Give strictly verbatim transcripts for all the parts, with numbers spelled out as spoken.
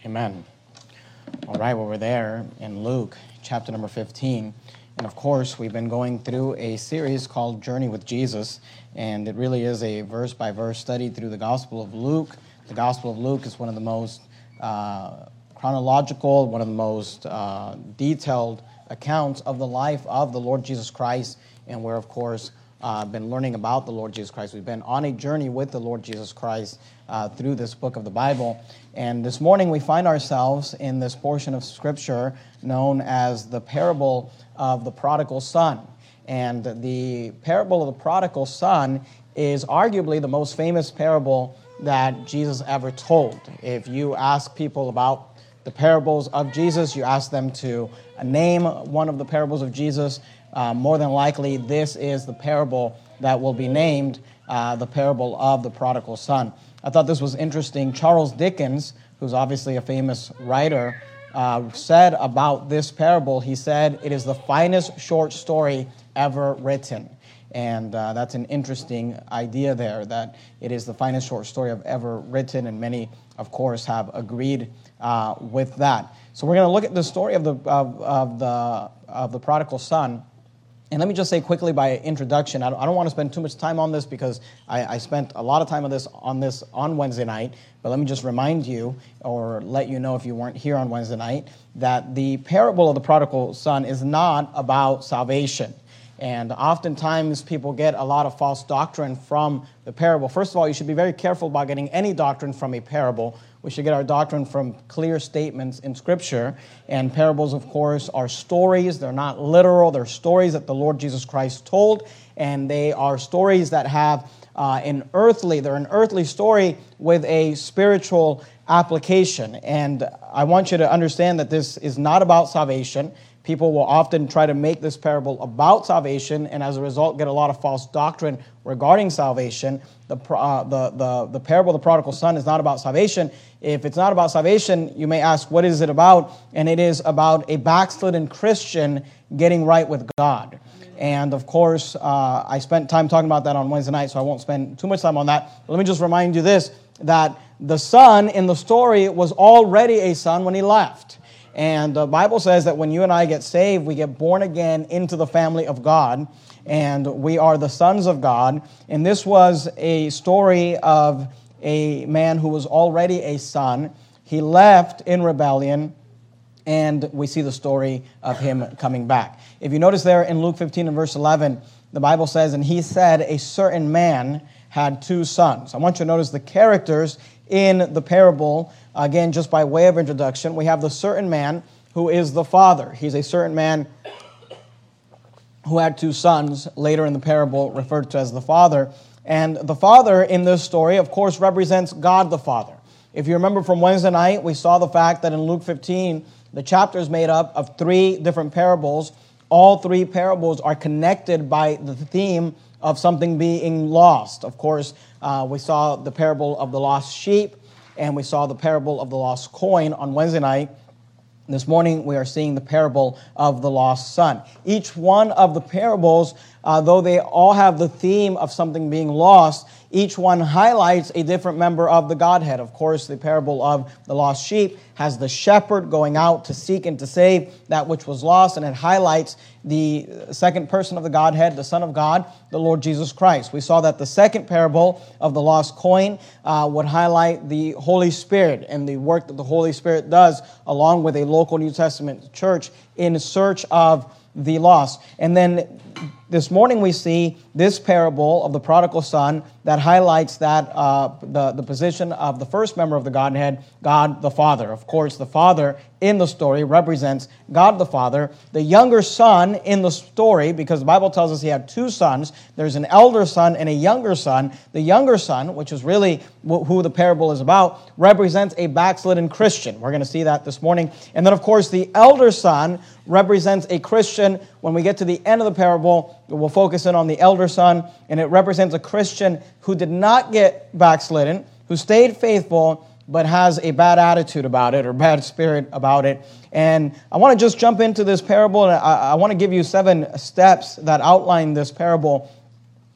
Amen. All right, well, we're there in Luke, chapter number fifteen. And of course, we've been going through a series called Journey with Jesus. And it really is a verse-by-verse study through the Gospel of Luke. The Gospel of Luke is one of the most uh, chronological, one of the most uh, detailed accounts of the life of the Lord Jesus Christ. And we're, of course, uh, been learning about the Lord Jesus Christ. We've been on a journey with the Lord Jesus Christ uh, through this book of the Bible. And this morning we find ourselves in this portion of Scripture known as the parable of the prodigal son. And the parable of the prodigal son is arguably the most famous parable that Jesus ever told. If you ask people about the parables of Jesus, you ask them to name one of the parables of Jesus, uh, more than likely this is the parable that will be named uh, the parable of the prodigal son. I thought this was interesting. Charles Dickens, who's obviously a famous writer, uh, said about this parable, he said, "It is the finest short story ever written." And uh, that's an interesting idea there, that it is the finest short story I've ever written, and many, of course, have agreed uh, with that. So we're going to look at the story of the of, of the of the prodigal son. And let me just say quickly by introduction, I don't, I don't want to spend too much time on this because I, I spent a lot of time on this on this on Wednesday night. But let me just remind you, or let you know if you weren't here on Wednesday night, that the parable of the prodigal son is not about salvation. And oftentimes people get a lot of false doctrine from the parable. First of all, you should be very careful about getting any doctrine from a parable. We should get our doctrine from clear statements in Scripture. And parables, of course, are stories. They're not literal. They're stories that the Lord Jesus Christ told. And they are stories that have uh, an earthly, they're an earthly story with a spiritual application. And I want you to understand that this is not about salvation. People will often try to make this parable about salvation, and as a result get a lot of false doctrine regarding salvation. The, uh, the, the, the parable of the prodigal son is not about salvation. If it's not about salvation, you may ask, what is it about? And it is about a backslidden Christian getting right with God. And of course, uh, I spent time talking about that on Wednesday night, so I won't spend too much time on that. But let me just remind you this, that the son in the story was already a son when he left. And the Bible says that when you and I get saved, we get born again into the family of God, and we are the sons of God. And this was a story of a man who was already a son. He left in rebellion, and we see the story of him coming back. If you notice there in Luke fifteen and verse eleven, the Bible says, "And he said, a certain man had two sons." I want you to notice the characters in the parable. Again, just by way of introduction, we have the certain man who is the father. He's a certain man who had two sons, later in the parable referred to as the father. And the father in this story, of course, represents God the Father. If you remember from Wednesday night, we saw the fact that in Luke fifteen, the chapter is made up of three different parables. All three parables are connected by the theme of something being lost. Of course, uh, we saw the parable of the lost sheep, and we saw the parable of the lost coin on Wednesday night. This morning, we are seeing the parable of the lost son. Each one of the parables, uh, though they all have the theme of something being lost, each one highlights a different member of the Godhead. Of course, the parable of the lost sheep has the shepherd going out to seek and to save that which was lost, and it highlights the second person of the Godhead, the Son of God, the Lord Jesus Christ. We saw that the second parable of the lost coin uh, would highlight the Holy Spirit and the work that the Holy Spirit does along with a local New Testament church in search of the lost. And then this morning we see this parable of the prodigal son that highlights that uh, the, the position of the first member of the Godhead, God the Father. Of course, the Father in the story represents God the Father. The younger son in the story, because the Bible tells us he had two sons, there's an elder son and a younger son. The younger son, which is really who the parable is about, represents a backslidden Christian. We're going to see that this morning. And then, of course, the elder son represents a Christian. When we get to the end of the parable, we'll focus in on the elder son, and it represents a Christian who did not get backslidden, who stayed faithful, but has a bad attitude about it or bad spirit about it. And I want to just jump into this parable, and I, I want to give you seven steps that outline this parable.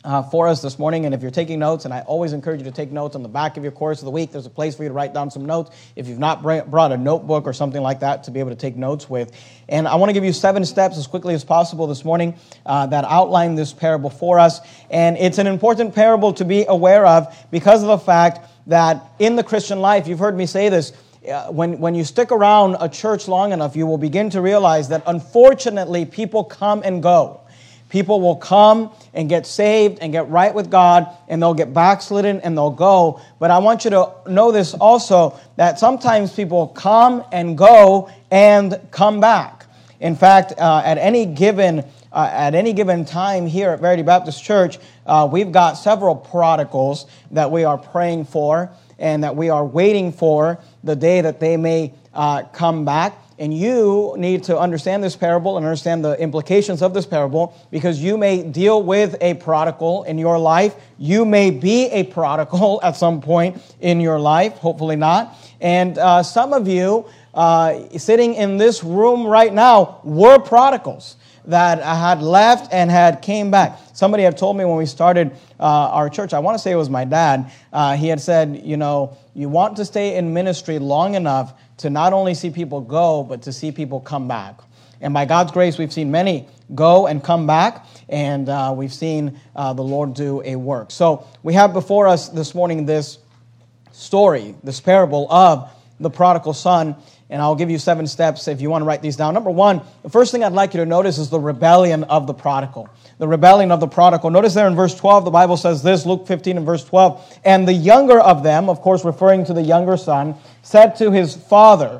Uh, for us this morning. And if you're taking notes, and I always encourage you to take notes on the back of your course of the week, there's a place for you to write down some notes if you've not brought a notebook or something like that to be able to take notes with. And I want to give you seven steps as quickly as possible this morning uh, that outline this parable for us. And it's an important parable to be aware of because of the fact that in the Christian life, you've heard me say this, uh, when, when you stick around a church long enough, you will begin to realize that unfortunately people come and go. People will come and get saved and get right with God, and they'll get backslidden and they'll go. But I want you to know this also, that sometimes people come and go and come back. In fact, uh, at any given uh, at any given time here at Verity Baptist Church, uh, we've got several prodigals that we are praying for and that we are waiting for the day that they may uh, come back. And you need to understand this parable and understand the implications of this parable because you may deal with a prodigal in your life. You may be a prodigal at some point in your life, hopefully not. And uh, some of you uh, sitting in this room right now were prodigals that had left and had came back. Somebody had told me when we started uh, our church, I want to say it was my dad, uh, he had said, you know, you want to stay in ministry long enough to not only see people go, but to see people come back. And by God's grace, we've seen many go and come back, and uh, we've seen uh, the Lord do a work. So we have before us this morning this story, this parable of the prodigal son, and I'll give you seven steps if you want to write these down. Number one, the first thing I'd like you to notice is the rebellion of the prodigal. The rebellion of the prodigal. Notice there in verse twelve, the Bible says this, Luke fifteen and verse twelve, and the younger of them, of course referring to the younger son, said to his father,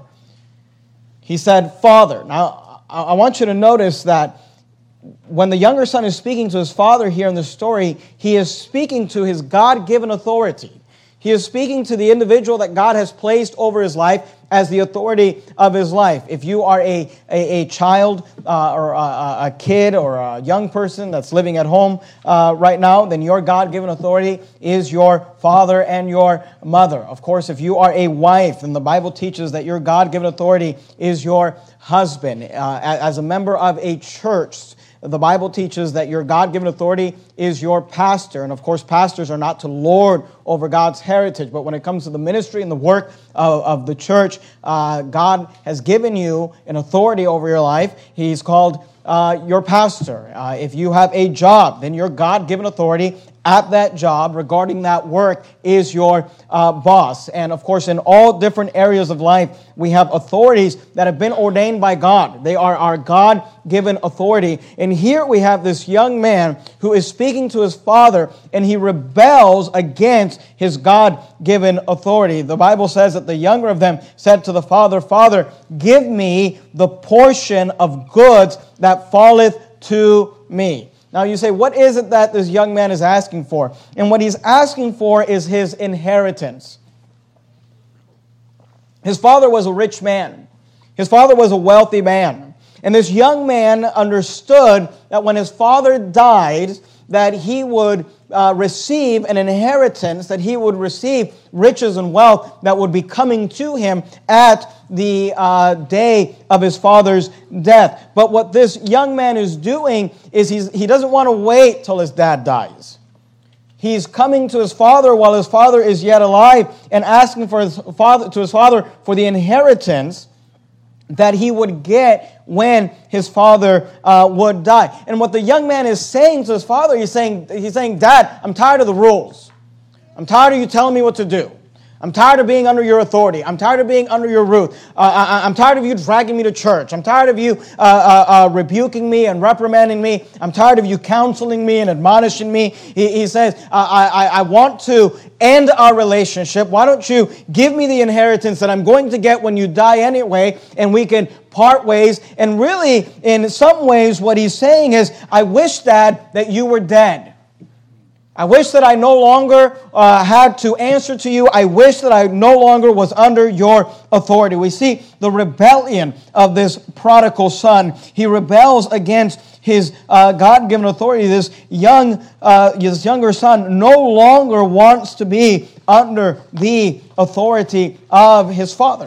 he said, Father. Now, I want you to notice that when the younger son is speaking to his father here in the story, he is speaking to his God-given authority. He is speaking to the individual that God has placed over his life as the authority of his life. If you are a, a, a child uh, or a, a kid or a young person that's living at home uh, right now, then your God-given authority is your father and your mother. Of course, if you are a wife, then the Bible teaches that your God-given authority is your husband. Uh, as a member of a church, the Bible teaches that your God-given authority is your pastor. And of course, pastors are not to lord over God's heritage. But when it comes to the ministry and the work of, of the church, uh, God has given you an authority over your life. He's called uh, your pastor. Uh, if you have a job, then your God-given authority at that job regarding that work is your uh, boss. And of course, in all different areas of life, we have authorities that have been ordained by God. They are our God-given authority. And here we have this young man who is speaking to his father, and he rebels against his God-given authority. The Bible says that the younger of them said to the father, Father, give me the portion of goods that falleth to me. Now you say, what is it that this young man is asking for? And what he's asking for is his inheritance. His father was a rich man. His father was a wealthy man. And this young man understood that when his father died, that he would uh, receive an inheritance, that he would receive riches and wealth that would be coming to him at the uh, day of his father's death. But what this young man is doing is he's, he doesn't want to wait till his dad dies. He's coming to his father while his father is yet alive and asking for his father, to his father for the inheritance that he would get when his father uh, would die. And what the young man is saying to his father, he's saying, he's saying, Dad, I'm tired of the rules. I'm tired of you telling me what to do. I'm tired of being under your authority. I'm tired of being under your roof. Uh, I, I'm tired of you dragging me to church. I'm tired of you uh, uh, uh, rebuking me and reprimanding me. I'm tired of you counseling me and admonishing me. He, he says, I, I, I want to end our relationship. Why don't you give me the inheritance that I'm going to get when you die anyway, and we can part ways. And really, in some ways, what he's saying is, I wish, Dad, that you were dead. I wish that I no longer uh, had to answer to you. I wish that I no longer was under your authority. We see the rebellion of this prodigal son. He rebels against his uh, God-given authority. This young, uh, this younger son no longer wants to be under the authority of his father.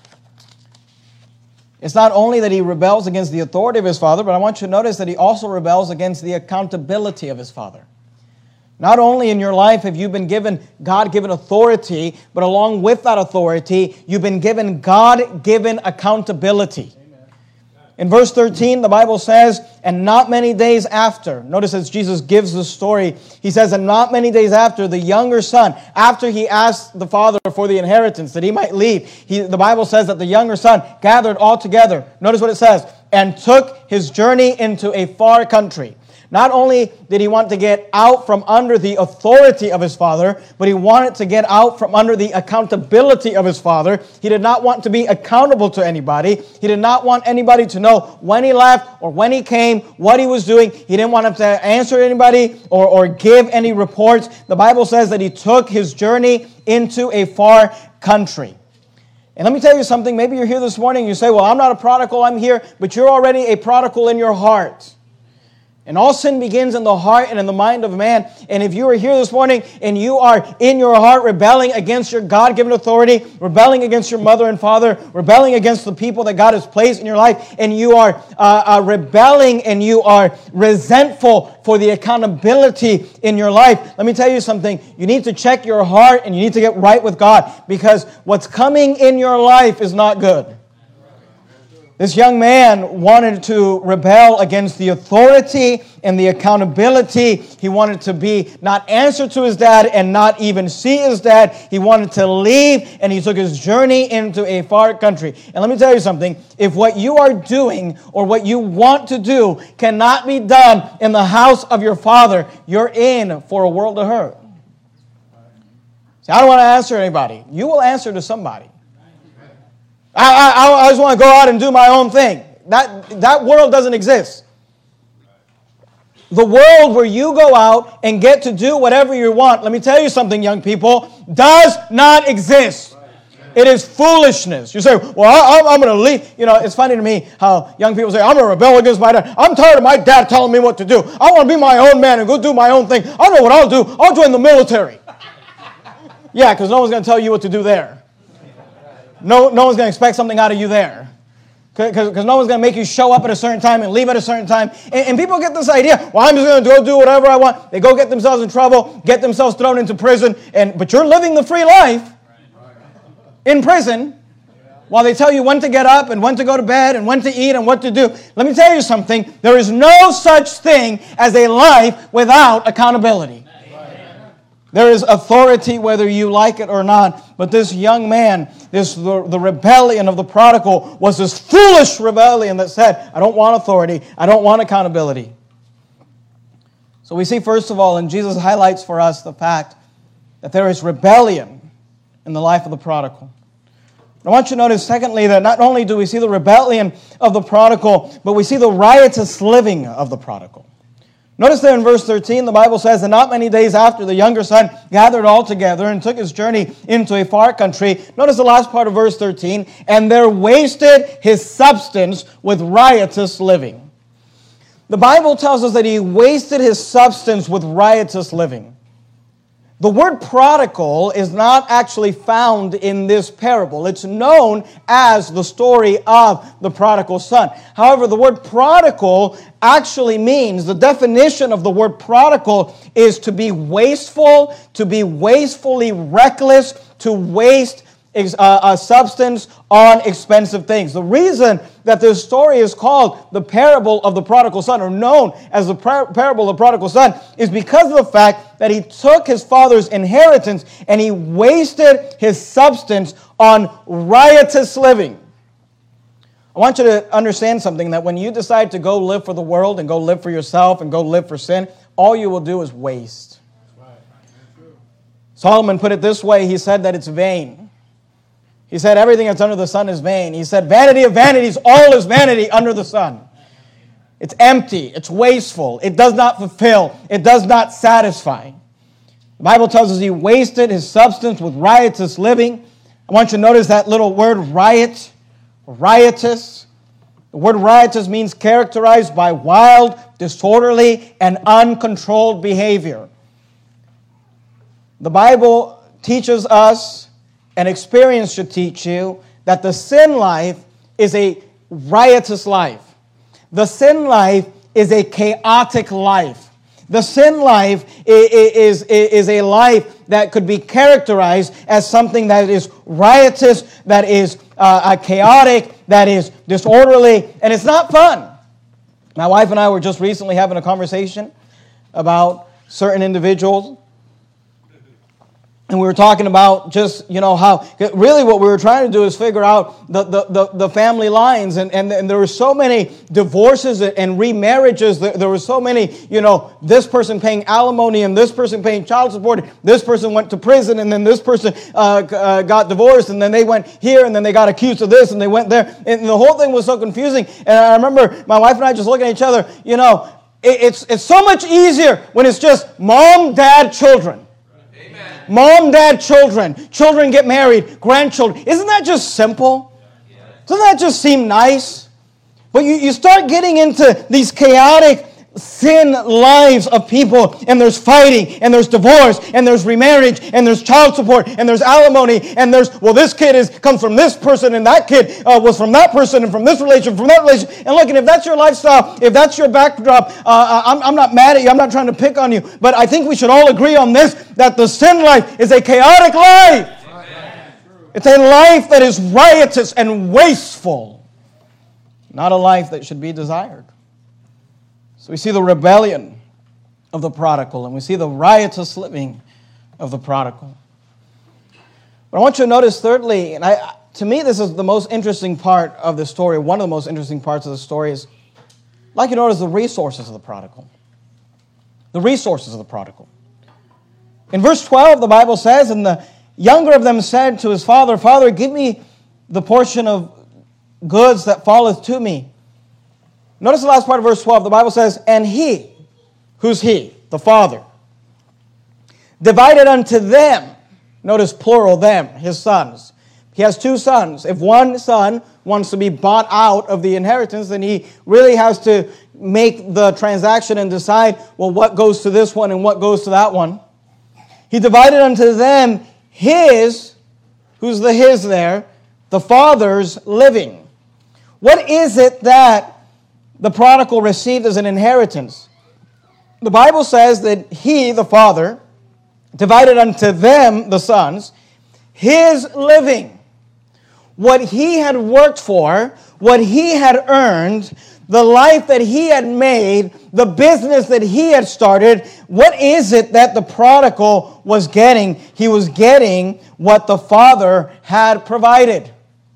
It's not only that he rebels against the authority of his father, but I want you to notice that he also rebels against the accountability of his father. Not only in your life have you been given God-given authority, but along with that authority, you've been given God-given accountability. In verse thirteen, the Bible says, and not many days after, notice as Jesus gives the story, he says, and not many days after, the younger son, after he asked the father for the inheritance, that he might leave, he, the Bible says that the younger son gathered all together. Notice what it says, and took his journey into a far country. Not only did he want to get out from under the authority of his father, but he wanted to get out from under the accountability of his father. He did not want to be accountable to anybody. He did not want anybody to know when he left or when he came, what he was doing. He didn't want him to answer anybody or, or give any reports. The Bible says that he took his journey into a far country. And let me tell you something. Maybe you're here this morning and you say, well, I'm not a prodigal, I'm here, but you're already a prodigal in your heart. And all sin begins in the heart and in the mind of man. And if you are here this morning and you are in your heart rebelling against your God-given authority, rebelling against your mother and father, rebelling against the people that God has placed in your life, and you are uh, uh, rebelling and you are resentful for the accountability in your life, let me tell you something. You need to check your heart and you need to get right with God, because what's coming in your life is not good. This young man wanted to rebel against the authority and the accountability. He wanted to be not answer to his dad and not even see his dad. He wanted to leave, and he took his journey into a far country. And let me tell you something. If what you are doing or what you want to do cannot be done in the house of your father, you're in for a world of hurt. See, I don't want to answer anybody. You will answer to somebody. I, I, I just want to go out and do my own thing. That, that world doesn't exist. The world where you go out and get to do whatever you want, let me tell you something, young people, does not exist. It is foolishness. You say, well, I, I'm going to leave. You know, it's funny to me how young people say, I'm going to rebel against my dad. I'm tired of my dad telling me what to do. I want to be my own man and go do my own thing. I know what I'll do. I'll join the military. Yeah, because no one's going to tell you what to do there. No, no one's going to expect something out of you there. Because no one's going to make you show up at a certain time and leave at a certain time. And, and people get this idea, well, I'm just going to go do whatever I want. They go get themselves in trouble, get themselves thrown into prison. And But you're living the free life in prison while they tell you when to get up and when to go to bed and when to eat and what to do. Let me tell you something. There is no such thing as a life without accountability. There is authority whether you like it or not. But this young man, this the, the rebellion of the prodigal was this foolish rebellion that said, I don't want authority. I don't want accountability. So we see, first of all, and Jesus highlights for us the fact that there is rebellion in the life of the prodigal. I want you to notice, secondly, that not only do we see the rebellion of the prodigal, but we see the riotous living of the prodigal. Notice there in verse thirteen, the Bible says, and not many days after, the younger son gathered all together and took his journey into a far country. Notice the last part of verse thirteen, and there wasted his substance with riotous living. The Bible tells us that he wasted his substance with riotous living. The word prodigal is not actually found in this parable. It's known as the story of the prodigal son. However, the word prodigal actually means, the definition of the word prodigal is to be wasteful, to be wastefully reckless, to waste Uh, a substance on expensive things. The reason that this story is called the parable of the prodigal son, or known as the par- parable of the prodigal son, is because of the fact that he took his father's inheritance and he wasted his substance on riotous living. I want you to understand something, that when you decide to go live for the world and go live for yourself and go live for sin, all you will do is waste. Solomon put it this way. He said that it's vain. He said everything that's under the sun is vain. He said vanity of vanities, all is vanity under the sun. It's empty. It's wasteful. It does not fulfill. It does not satisfy. The Bible tells us he wasted his substance with riotous living. I want you to notice that little word riot, riotous. The word riotous means characterized by wild, disorderly, and uncontrolled behavior. The Bible teaches us, and experience should teach you, that the sin life is a riotous life. The sin life is a chaotic life. The sin life is, is, is a life that could be characterized as something that is riotous, that is uh, chaotic, that is disorderly, and it's not fun. My wife and I were just recently having a conversation about certain individuals. And we were talking about just, you know, how, really what we were trying to do is figure out the, the, the, the family lines. And, and, and there were so many divorces and remarriages. There, there were so many, you know, this person paying alimony and this person paying child support. This person went to prison and then this person uh, uh, got divorced and then they went here and then they got accused of this and they went there. And the whole thing was so confusing. And I remember my wife and I just looking at each other, you know, it, it's, it's so much easier when it's just mom, dad, children. Mom, dad, children. Children get married. Grandchildren. Isn't that just simple? Doesn't that just seem nice? But you, you start getting into these chaotic, thin lives of people, and there's fighting, and there's divorce, and there's remarriage, and there's child support, and there's alimony, and there's, well, this kid is comes from this person, and that kid uh, was from that person, and from this relation, from that relation. And look, and if that's your lifestyle, if that's your backdrop, uh, I'm, I'm not mad at you, I'm not trying to pick on you, but I think we should all agree on this, that the sin life is a chaotic life. Amen. It's a life that is riotous and wasteful, not a life that should be desired. So we see the rebellion of the prodigal, and we see the riotous living of the prodigal. But I want you to notice thirdly, and I, to me this is the most interesting part of the story, one of the most interesting parts of the story is, I'd like you to notice the resources of the prodigal. The resources of the prodigal. In verse twelve, the Bible says, and the younger of them said to his father, Father, give me the portion of goods that falleth to me. Notice the last part of verse twelve. The Bible says, and he, who's he? The father, divided unto them, notice plural, them, his sons. He has two sons. If one son wants to be bought out of the inheritance, then he really has to make the transaction and decide, well, what goes to this one and what goes to that one. He divided unto them his, who's the his there? The father's living. What is it that the prodigal received as an inheritance? The Bible says that he, the father, divided unto them, the sons, his living. What he had worked for, what he had earned, the life that he had made, the business that he had started. What is it that the prodigal was getting? He was getting what the father had provided.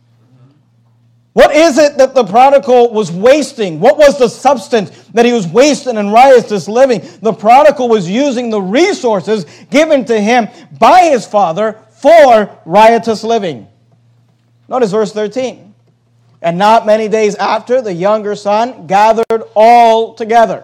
What is it that the prodigal was wasting? What was the substance that he was wasting in riotous living? The prodigal was using the resources given to him by his father for riotous living. Notice verse thirteen. And not many days after, the younger son gathered all together.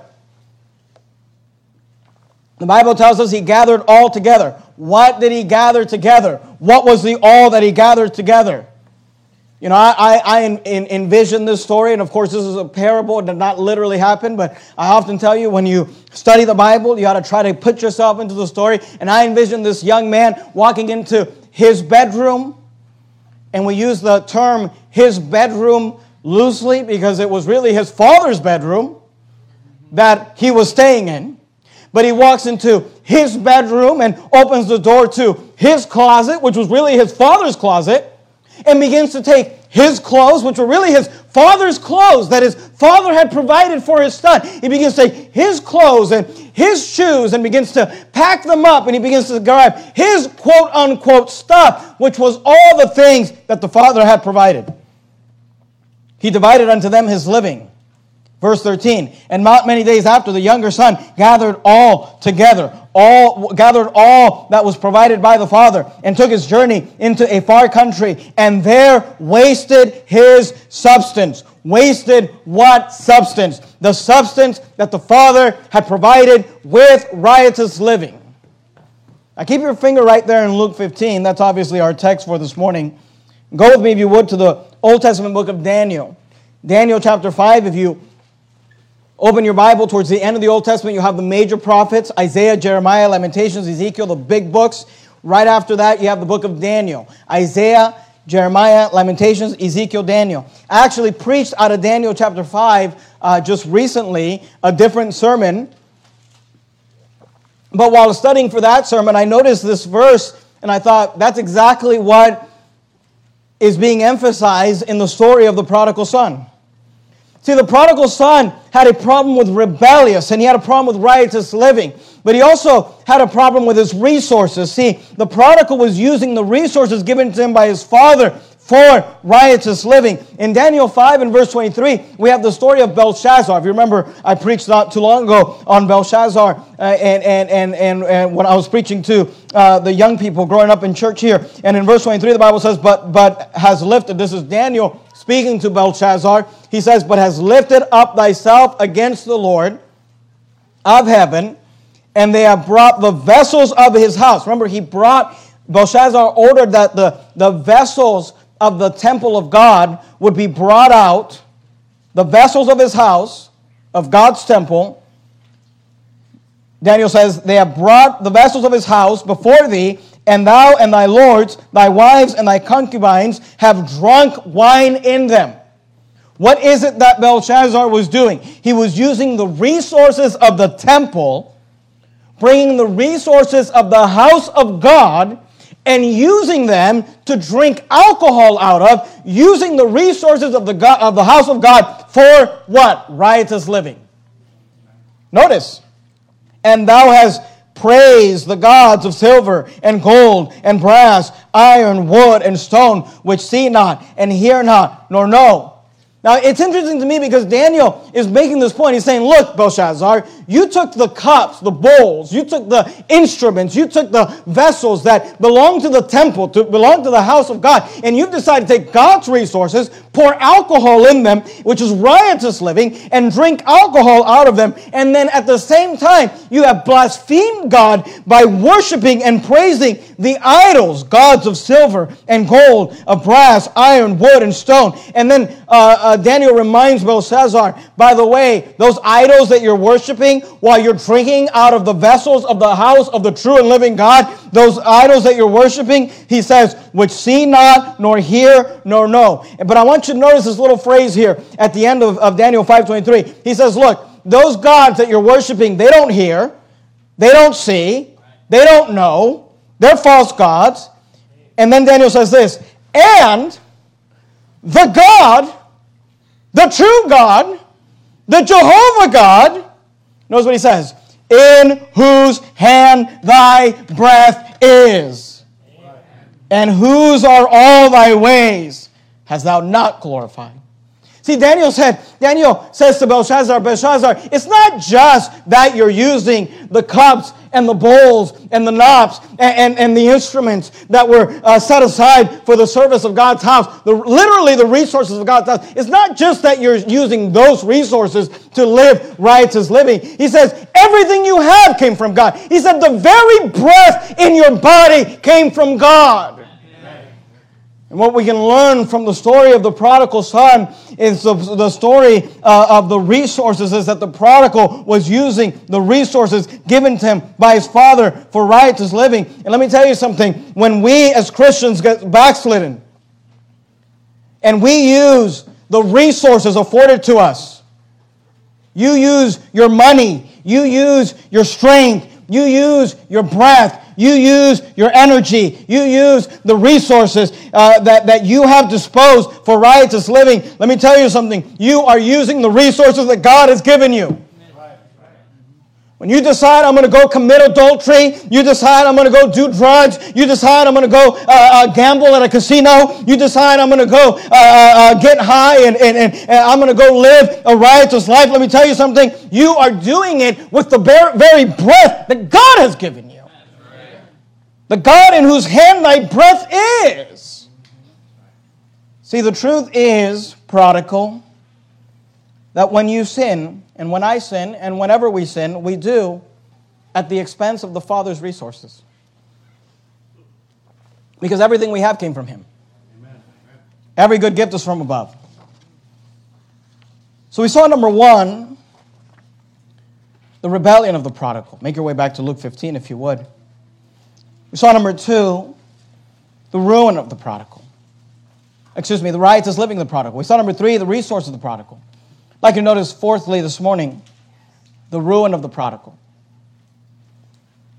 The Bible tells us he gathered all together. What did he gather together? What was the all that he gathered together? You know, I, I, I envision this story, and of course this is a parable. It did not literally happen, but I often tell you when you study the Bible, you got to try to put yourself into the story. And I envision this young man walking into his bedroom, and we use the term his bedroom loosely because it was really his father's bedroom that he was staying in. But he walks into his bedroom and opens the door to his closet, which was really his father's closet, and begins to take his clothes, which were really his father's clothes that his father had provided for his son. He begins to take his clothes and his shoes and begins to pack them up, and he begins to grab his quote-unquote stuff, which was all the things that the father had provided. He divided unto them his living. Verse thirteen, and not many days after, the younger son gathered all together, all gathered all that was provided by the father, and took his journey into a far country, and there wasted his substance. Wasted what substance? The substance that the father had provided with riotous living. Now keep your finger right there in Luke fifteen. That's obviously our text for this morning. Go with me, if you would, to the Old Testament book of Daniel. Daniel chapter five, if you open your Bible towards the end of the Old Testament, you have the major prophets, Isaiah, Jeremiah, Lamentations, Ezekiel, the big books. Right after that, you have the book of Daniel. Isaiah, Jeremiah, Lamentations, Ezekiel, Daniel. I actually preached out of Daniel chapter five uh, just recently, a different sermon. But while studying for that sermon, I noticed this verse, and I thought that's exactly what is being emphasized in the story of the prodigal son. See, the prodigal son had a problem with rebellious, and he had a problem with riotous living. But he also had a problem with his resources. See, the prodigal was using the resources given to him by his father for riotous living. In Daniel five and verse twenty-three, we have the story of Belshazzar. If you remember, I preached not too long ago on Belshazzar, uh, and, and, and, and, and when I was preaching to uh, the young people growing up in church here. And in verse twenty-three, the Bible says, but, but has lifted, this is Daniel speaking to Belshazzar, he says, but has lifted up thyself against the Lord of heaven, and they have brought the vessels of his house. Remember, he brought, Belshazzar ordered that the, the vessels of the temple of God would be brought out, the vessels of his house, of God's temple. Daniel says, they have brought the vessels of his house before thee, and thou and thy lords, thy wives and thy concubines have drunk wine in them. What is it that Belshazzar was doing? He was using the resources of the temple, bringing the resources of the house of God, and using them to drink alcohol out of, using the resources of the God, of the house of God for what? Riotous living. Notice, and thou hast praised the gods of silver and gold and brass, iron, wood, and stone, which see not and hear not, nor know. Now, it's interesting to me because Daniel is making this point. He's saying, look, Belshazzar, you took the cups, the bowls, you took the instruments, you took the vessels that belong to the temple, to belong to the house of God, and you've decided to take God's resources, pour alcohol in them, which is riotous living, and drink alcohol out of them. And then at the same time, you have blasphemed God by worshiping and praising the idols, gods of silver and gold, of brass, iron, wood, and stone. And then uh, uh, Daniel reminds Belshazzar, by the way, those idols that you're worshiping while you're drinking out of the vessels of the house of the true and living God, those idols that you're worshiping, he says, which see not, nor hear, nor know. But I want you to notice this little phrase here at the end of, of Daniel five twenty-three. He says, look, those gods that you're worshiping, they don't hear, they don't see, they don't know, they're false gods. And then Daniel says this, and the God, the true God, the Jehovah God, notice what he says, in whose hand thy breath is, and whose are all thy ways, hast thou not glorified. See, Daniel said, Daniel says to Belshazzar, Belshazzar, it's not just that you're using the cups and the bowls and the knobs and, and, and the instruments that were uh, set aside for the service of God's house, the, literally the resources of God's house. It's not just that you're using those resources to live riotous living. He says, everything you have came from God. He said, the very breath in your body came from God. And what we can learn from the story of the prodigal son is the, the story uh, of the resources is that the prodigal was using the resources given to him by his father for riotous living. And let me tell you something. When we as Christians get backslidden and we use the resources afforded to us, you use your money, you use your strength, you use your breath, you use your energy. You use the resources uh, that, that you have disposed for riotous living. Let me tell you something. You are using the resources that God has given you. When you decide I'm going to go commit adultery, you decide I'm going to go do drugs, you decide I'm going to go uh, uh, gamble at a casino, you decide I'm going to go uh, uh, get high and, and, and, and I'm going to go live a riotous life. Let me tell you something. You are doing it with the very breath that God has given you. The God in whose hand thy breath is. See, the truth is, prodigal, that when you sin, and when I sin, and whenever we sin, we do at the expense of the Father's resources. Because everything we have came from Him. Amen. Every good gift is from above. So we saw, number one, the rebellion of the prodigal. Make your way back to Luke fifteen, if you would. We saw, number two, the ruin of the prodigal. Excuse me, the riotous living of the prodigal. We saw, number three, the resource of the prodigal. I'd like you to notice, fourthly, this morning, the ruin of the prodigal.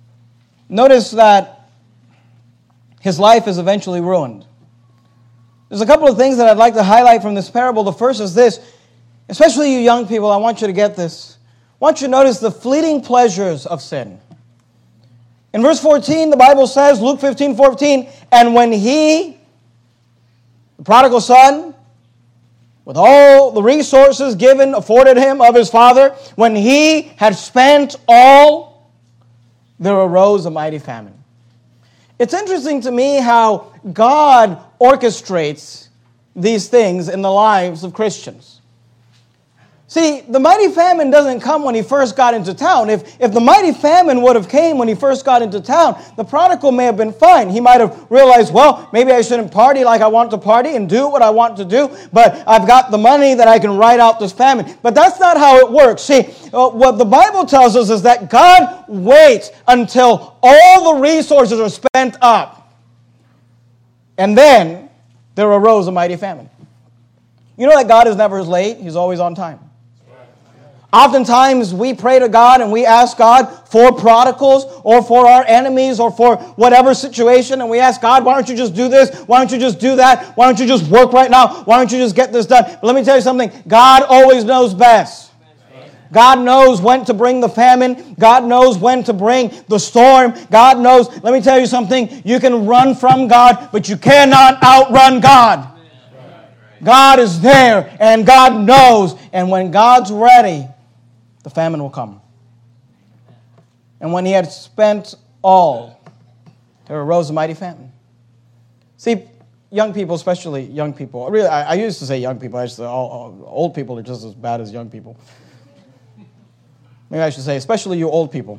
notice that his life is eventually ruined. There's a couple of things that I'd like to highlight from this parable. The first is this, especially you young people, I want you to get this. I want you to notice the fleeting pleasures of sin. In verse fourteen, the Bible says, Luke fifteen fourteen, and when he, the prodigal son, with all the resources given, afforded him of his father, when he had spent all, there arose a mighty famine. It's interesting to me how God orchestrates these things in the lives of Christians. See, the mighty famine doesn't come when he first got into town. If, if the mighty famine would have came when he first got into town, the prodigal may have been fine. He might have realized, well, maybe I shouldn't party like I want to party and do what I want to do, but I've got the money that I can ride out this famine. But that's not how it works. See, uh, what the Bible tells us is that God waits until all the resources are spent up. And then there arose a mighty famine. You know that God is never late. He's always on time. Oftentimes we pray to God and we ask God for prodigals or for our enemies or for whatever situation, and we ask God, why don't you just do this? Why don't you just do that? Why don't you just work right now? Why don't you just get this done? But let me tell you something. God always knows best. God knows when to bring the famine. God knows when to bring the storm. God knows, let me tell you something. You can run from God, but you cannot outrun God. God is there and God knows. And when God's ready, the famine will come. And when he had spent all, there arose a mighty famine. See, young people, especially young people, really, I, I used to say young people, I used to say all, all, old people are just as bad as young people. Maybe I should say, especially you old people.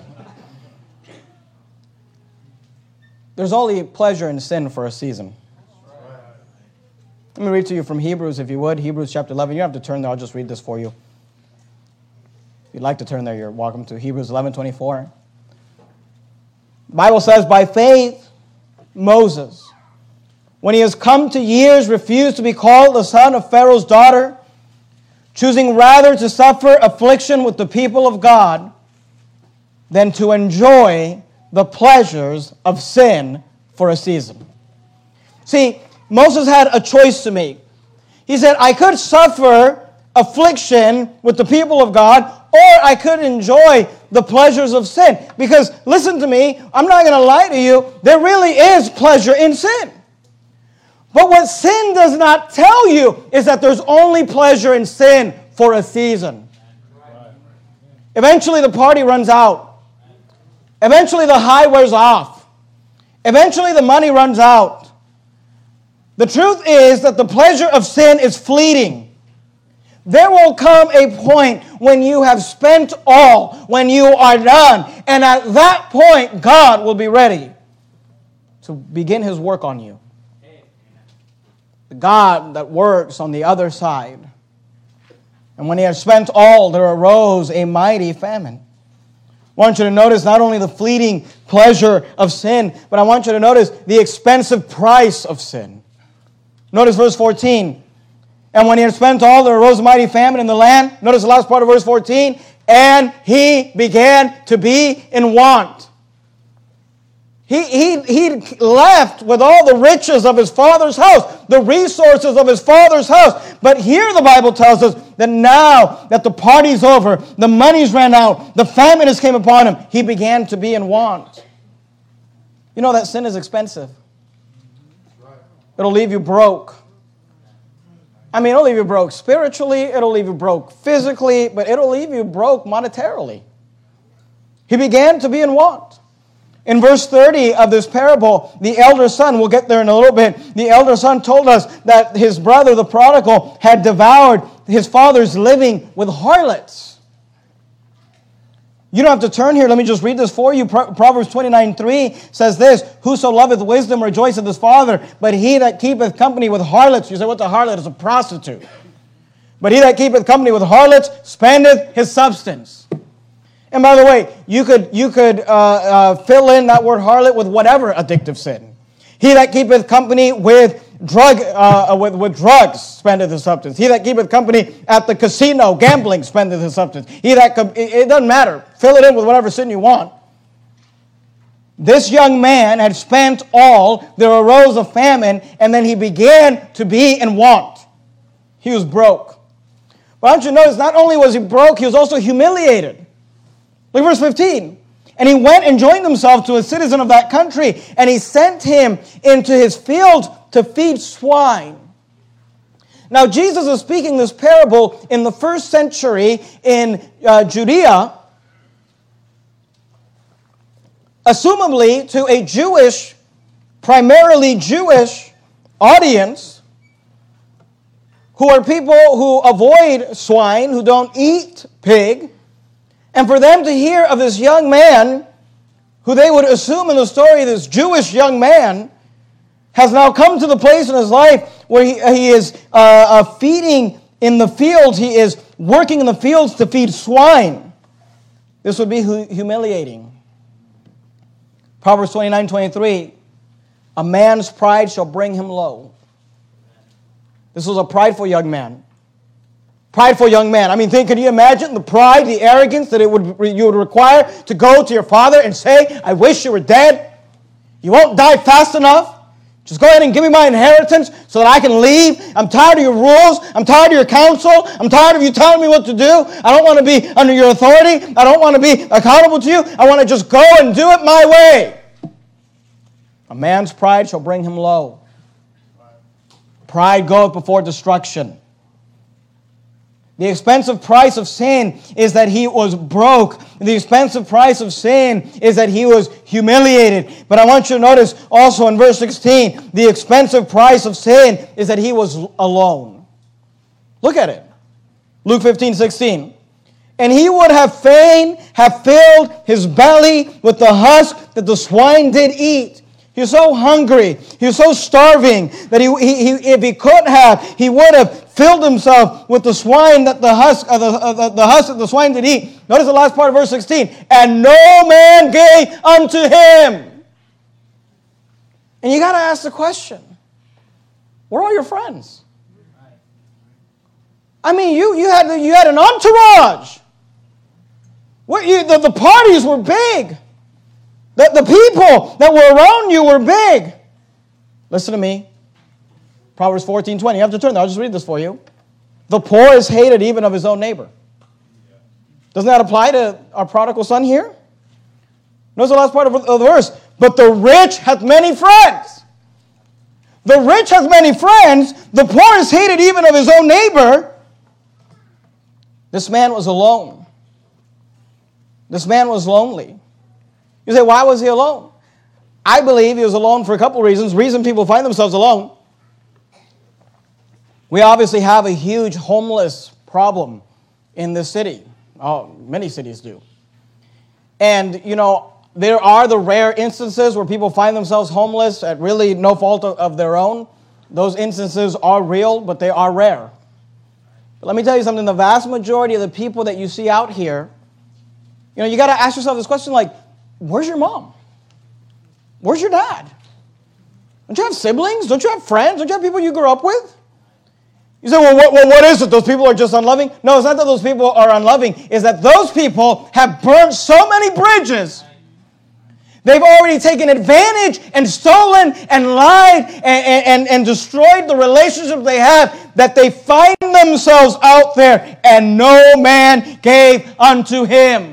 There's only pleasure in sin for a season. Let me read to you from Hebrews, if you would. Hebrews chapter eleven. You don't have to turn there. I'll just read this for you. If you'd like to turn there, you're welcome to. Hebrews eleven twenty-four. The Bible says, by faith, Moses, when he has come to years, refused to be called the son of Pharaoh's daughter, choosing rather to suffer affliction with the people of God than to enjoy the pleasures of sin for a season. See, Moses had a choice to make. He said, I could suffer affliction with the people of God, or I could enjoy the pleasures of sin. Because, listen to me, I'm not going to lie to you, there really is pleasure in sin. But what sin does not tell you is that there's only pleasure in sin for a season. Eventually the party runs out. Eventually the high wears off. Eventually the money runs out. The truth is that the pleasure of sin is fleeting. There will come a point when you have spent all, when you are done, and at that point God will be ready to begin his work on you. The God that works on the other side. And when he had spent all, there arose a mighty famine. I want you to notice not only the fleeting pleasure of sin, but I want you to notice the expensive price of sin. Notice verse fourteen. And when he had spent all, there arose a mighty famine in the land. Notice the last part of verse fourteen. And he began to be in want. He, he, he left with all the riches of his father's house, the resources of his father's house. But here the Bible tells us that now that the party's over, the money's ran out, the famine has came upon him, he began to be in want. You know that sin is expensive. It'll leave you broke. I mean, it'll leave you broke spiritually, it'll leave you broke physically, but it'll leave you broke monetarily. He began to be in want. In verse thirty of this parable, the elder son, we'll get there in a little bit, the elder son told us that his brother, the prodigal, had devoured his father's living with harlots. You don't have to turn here. Let me just read this for you. Proverbs twenty-nine three says this, whoso loveth wisdom rejoiceth his father, but he that keepeth company with harlots. You say, what's a harlot? It's a prostitute. But he that keepeth company with harlots spendeth his substance. And by the way, you could, you could uh, uh, fill in that word harlot with whatever addictive sin. He that keepeth company with drug uh, with, with drugs spendeth his substance. He that keepeth company at the casino, gambling, spendeth his substance. He that com- it, it doesn't matter. Fill it in with whatever sin you want. This young man had spent all, there arose a famine, and then he began to be in want. He was broke. But I want you to notice, not only was he broke, he was also humiliated. Look at verse fifteen. And he went and joined himself to a citizen of that country, and he sent him into his field to feed swine. Now, Jesus is speaking this parable in the first century in uh, Judea, assumably to a Jewish, primarily Jewish audience, who are people who avoid swine, who don't eat pig. And for them to hear of this young man, who they would assume in the story, this Jewish young man, has now come to the place in his life where he, he is uh, uh, feeding in the fields, he is working in the fields to feed swine. This would be humiliating. Proverbs twenty-nine twenty-three, a man's pride shall bring him low. This was a prideful young man. Prideful young man. I mean, think, can you imagine the pride, the arrogance that it would you would require to go to your father and say, I wish you were dead. You won't die fast enough. Just go ahead and give me my inheritance so that I can leave. I'm tired of your rules. I'm tired of your counsel. I'm tired of you telling me what to do. I don't want to be under your authority. I don't want to be accountable to you. I want to just go and do it my way. A man's pride shall bring him low. Pride goeth before destruction. The expensive price of sin is that he was broke. The expensive price of sin is that he was humiliated. But I want you to notice also in verse sixteen, the expensive price of sin is that he was alone. Look at it. Luke fifteen sixteen. And he would have fain have filled his belly with the husk that the swine did eat. He was so hungry, he was so starving that he, he, he if he could have, he would have filled himself with the swine that the husk, uh, the, uh, the, the husk that the swine did eat. Notice the last part of verse sixteen. And no man gave unto him. And you got to ask the question, where are all your friends? I mean, you you had you had an entourage. What you the, the parties were big. The, the people that were around you were big. Listen to me. Proverbs fourteen twenty. You have to turn there. I'll just read this for you. The poor is hated even of his own neighbor. Doesn't that apply to our prodigal son here? Notice the last part of the verse. But the rich hath many friends. The rich hath many friends. The poor is hated even of his own neighbor. This man was alone. This man was lonely. You say, why was he alone? I believe he was alone for a couple reasons. Reason people find themselves alone. We obviously have a huge homeless problem in this city. Oh, many cities do. And, you know, there are the rare instances where people find themselves homeless at really no fault of their own. Those instances are real, but they are rare. But let me tell you something. The vast majority of the people that you see out here, you know, you got to ask yourself this question like, where's your mom? Where's your dad? Don't you have siblings? Don't you have friends? Don't you have people you grew up with? You say, well, what, well, what is it? Those people are just unloving? No, it's not that those people are unloving. It's that those people have burned so many bridges. They've already taken advantage and stolen and lied and, and, and destroyed the relationships they have that they find themselves out there and no man gave unto him.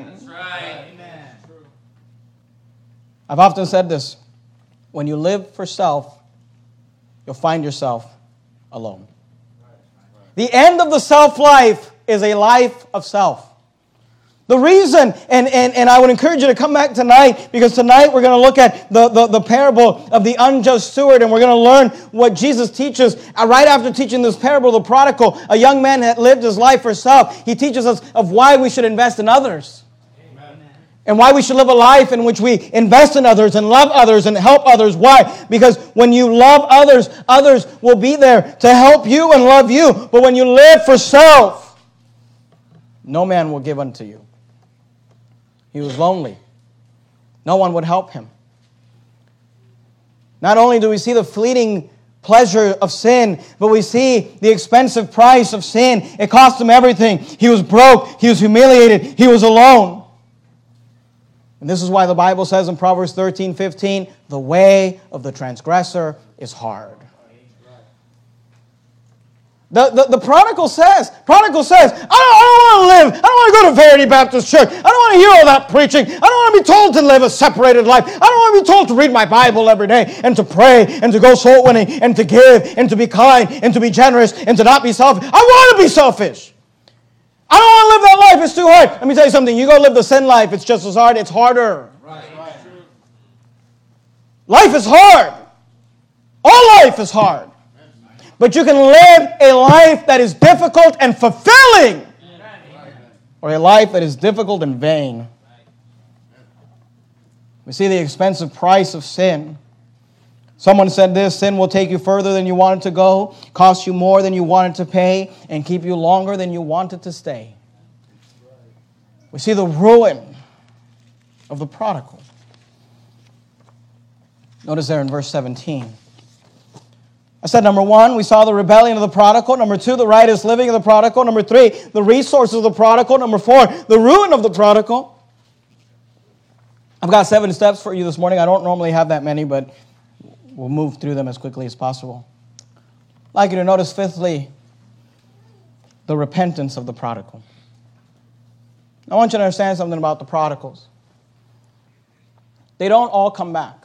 I've often said this. When you live for self, you'll find yourself alone. The end of the self-life is a life of self. The reason, and, and, and I would encourage you to come back tonight, because tonight we're going to look at the, the, the parable of the unjust steward, and we're going to learn what Jesus teaches. Right after teaching this parable of the prodigal, a young man that lived his life for self, he teaches us of why we should invest in others. And why we should live a life in which we invest in others and love others and help others. Why? Because when you love others, others will be there to help you and love you. But when you live for self, no man will give unto you. He was lonely. No one would help him. Not only do we see the fleeting pleasure of sin, but we see the expensive price of sin. It cost him everything. He was broke. He was humiliated. He was alone. And this is why the Bible says in Proverbs thirteen fifteen, the way of the transgressor is hard. The, the, the prodigal says, prodigal says, I don't, I don't want to live. I don't want to go to Verity Baptist Church. I don't want to hear all that preaching. I don't want to be told to live a separated life. I don't want to be told to read my Bible every day and to pray and to go soul winning and to give and to be kind and to be generous and to not be selfish. I want to be selfish. I don't want to live that life. It's too hard. Let me tell you something. You go live the sin life. It's just as hard. It's harder. Right. Right. Life is hard. All life is hard. But you can live a life that is difficult and fulfilling, or a life that is difficult and vain. We see the expensive price of sin. Someone said this: sin will take you further than you wanted to go, cost you more than you wanted to pay, and keep you longer than you wanted to stay. We see the ruin of the prodigal. Notice there in verse seventeen. I said, number one, we saw the rebellion of the prodigal. Number two, the riotous living of the prodigal. Number three, the resources of the prodigal. Number four, the ruin of the prodigal. I've got seven steps for you this morning. I don't normally have that many, but we'll move through them as quickly as possible. I'd like you to notice, fifthly, the repentance of the prodigal. I want you to understand something about the prodigals. They don't all come back.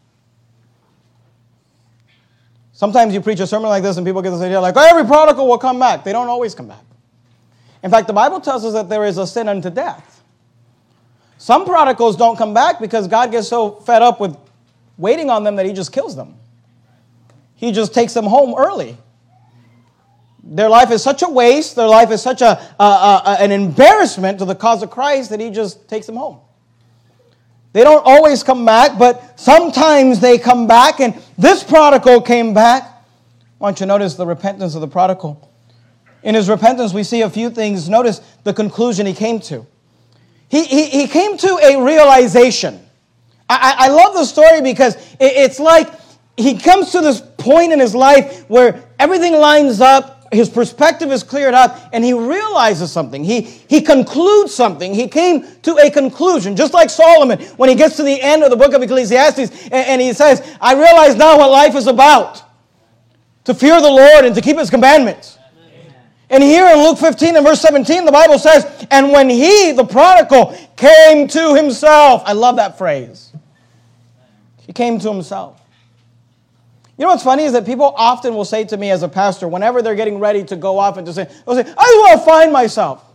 Sometimes you preach a sermon like this and people get this idea like, oh, every prodigal will come back. They don't always come back. In fact, the Bible tells us that there is a sin unto death. Some prodigals don't come back because God gets so fed up with waiting on them that he just kills them. He just takes them home early. Their life is such a waste, their life is such a, a, a an embarrassment to the cause of Christ that he just takes them home. They don't always come back, but sometimes they come back, and this prodigal came back. I want you to notice the repentance of the prodigal. In his repentance, we see a few things. Notice the conclusion he came to. He, he, he came to a realization. I, I love the story because it, it's like he comes to this point in his life where everything lines up, his perspective is cleared up, and he realizes something. He, he concludes something. He came to a conclusion, just like Solomon, when he gets to the end of the book of Ecclesiastes, and, and he says, I realize now what life is about, to fear the Lord and to keep his commandments. Amen. And here in Luke fifteen and verse seventeen, the Bible says, and when he, the prodigal, came to himself. I love that phrase. He came to himself. You know what's funny is that people often will say to me as a pastor, whenever they're getting ready to go off and to say, they'll say, I just want to find myself.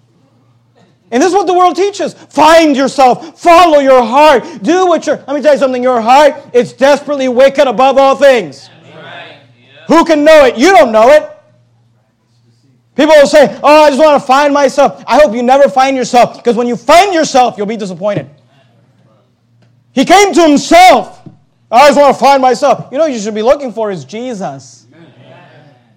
And this is what the world teaches. Find yourself. Follow your heart. Do what you're... Let me tell you something. Your heart is desperately wicked above all things. Right. Yeah. Who can know it? You don't know it. People will say, oh, I just want to find myself. I hope you never find yourself, because when you find yourself, you'll be disappointed. He came to himself. I just want to find myself. You know what you should be looking for is Jesus. Amen.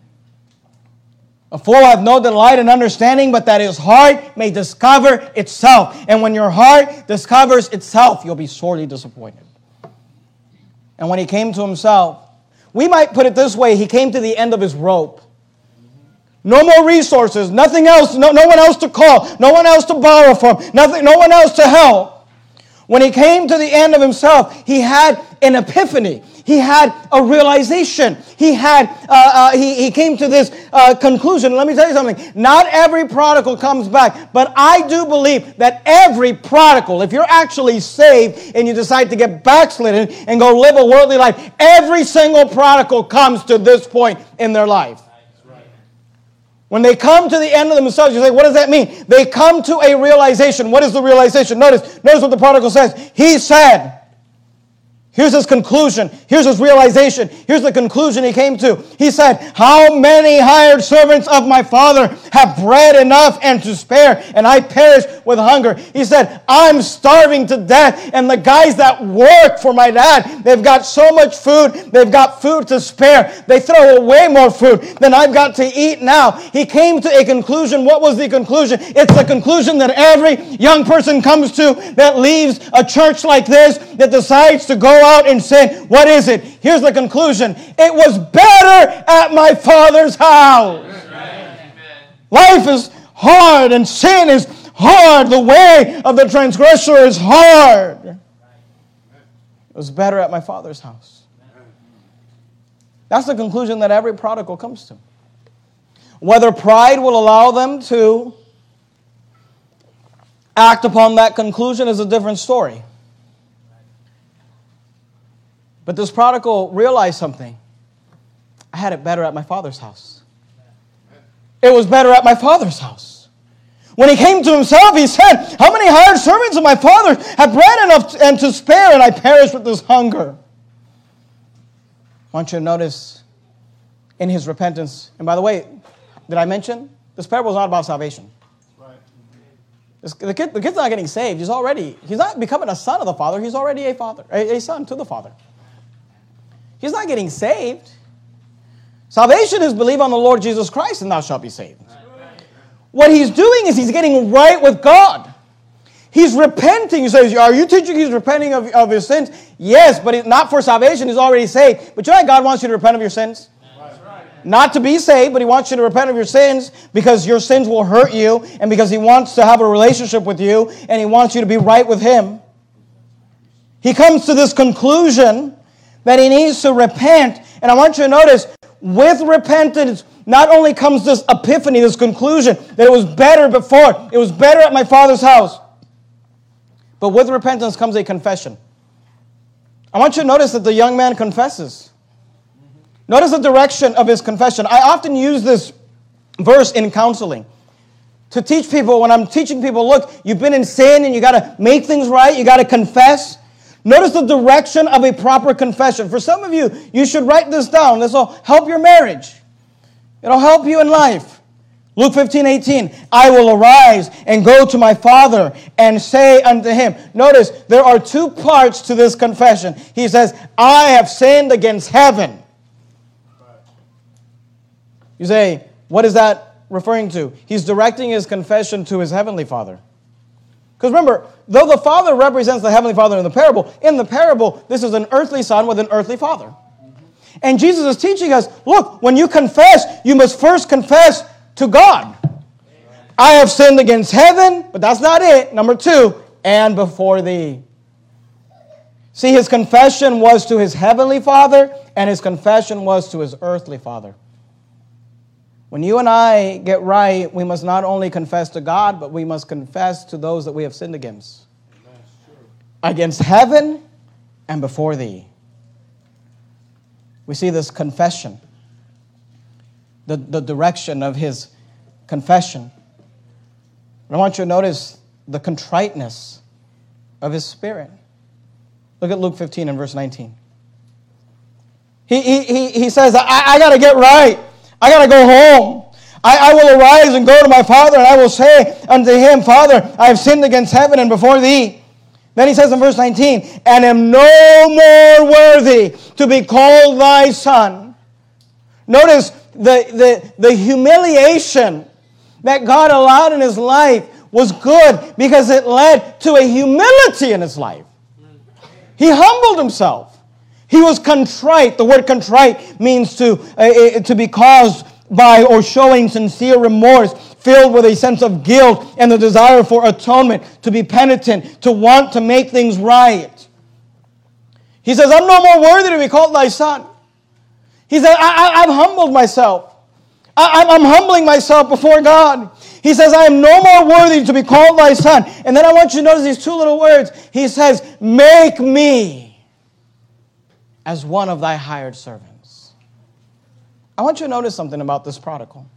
A fool hath no delight in understanding, but that his heart may discover itself. And when your heart discovers itself, you'll be sorely disappointed. And when he came to himself, we might put it this way, he came to the end of his rope. No more resources, nothing else, no, no one else to call, no one else to borrow from, nothing, no one else to help. When he came to the end of himself, he had an epiphany. He had a realization. He had. Uh, uh, he, he came to this uh, conclusion. Let me tell you something. Not every prodigal comes back, but I do believe that every prodigal, if you're actually saved and you decide to get backslidden and go live a worldly life, every single prodigal comes to this point in their life. When they come to the end of themselves, you say, what does that mean? They come to a realization. What is the realization? Notice, notice what the prodigal says. He said, here's his conclusion. Here's his realization. Here's the conclusion he came to. He said, how many hired servants of my father have bread enough and to spare, and I perish with hunger? He said, I'm starving to death, and the guys that work for my dad, they've got so much food, they've got food to spare. They throw away more food than I've got to eat now. He came to a conclusion. What was the conclusion? It's the conclusion that every young person comes to that leaves a church like this, that decides to go out and sin. What is it? Here's the conclusion. It was better at my Father's house. Right. Life is hard and sin is hard. The way of the transgressor is hard. It was better at my Father's house. That's the conclusion that every prodigal comes to. Whether pride will allow them to act upon that conclusion is a different story. But this prodigal realized something. I had it better at my Father's house. It was better at my Father's house. When he came to himself, he said, how many hired servants of my father have bread enough and to spare, and I perish with this hunger? I want you to notice in his repentance, and by the way, did I mention? This parable is not about salvation. Right. This, the, kid, the kid's not getting saved. He's already, he's not becoming a son of the Father. He's already a father, a, a son to the Father. He's not getting saved. Salvation is believe on the Lord Jesus Christ and thou shalt be saved. What he's doing is he's getting right with God. He's repenting. He says, are you teaching he's repenting of, of his sins? Yes, but it's not for salvation. He's already saved. But you know why God wants you to repent of your sins? Not to be saved, but he wants you to repent of your sins because your sins will hurt you and because he wants to have a relationship with you and he wants you to be right with him. He comes to this conclusion that he needs to repent. And I want you to notice, with repentance, not only comes this epiphany, this conclusion that it was better before, it was better at my Father's house, but with repentance comes a confession. I want you to notice that the young man confesses. Notice the direction of his confession. I often use this verse in counseling to teach people, when I'm teaching people, look, you've been in sin and you got to make things right, you got to confess. Notice the direction of a proper confession. For some of you, you should write this down. This will help your marriage. It'll help you in life. Luke fifteen eighteen, I will arise and go to my father and say unto him. Notice, there are two parts to this confession. He says, I have sinned against heaven. You say, what is that referring to? He's directing his confession to his heavenly Father. Because remember, though the Father represents the heavenly Father in the parable, in the parable, this is an earthly son with an earthly father. And Jesus is teaching us, look, when you confess, you must first confess to God. I have sinned against heaven, but that's not it. Number two, and before thee. See, his confession was to his heavenly Father, and his confession was to his earthly father. When you and I get right, we must not only confess to God, but we must confess to those that we have sinned against. Against heaven and before thee. We see this confession, the, the direction of his confession. And I want you to notice the contriteness of his spirit. Look at Luke fifteen and verse nineteen. He, he, he, he says, I, I got to get right. I got to go home. I, I will arise and go to my father, and I will say unto him, Father, I have sinned against heaven and before thee. Then he says in verse nineteen, and am no more worthy to be called thy son. Notice the, the, the humiliation that God allowed in his life was good because it led to a humility in his life. He humbled himself. He was contrite. The word contrite means to, uh, to be caused by or showing sincere remorse, filled with a sense of guilt and the desire for atonement, to be penitent, to want to make things right. He says, I'm no more worthy to be called thy son. He said, I, I, I've humbled myself. I, I'm humbling myself before God. He says, I am no more worthy to be called thy son. And then I want you to notice these two little words. He says, make me as one of thy hired servants. I want you to notice something about this prodigal.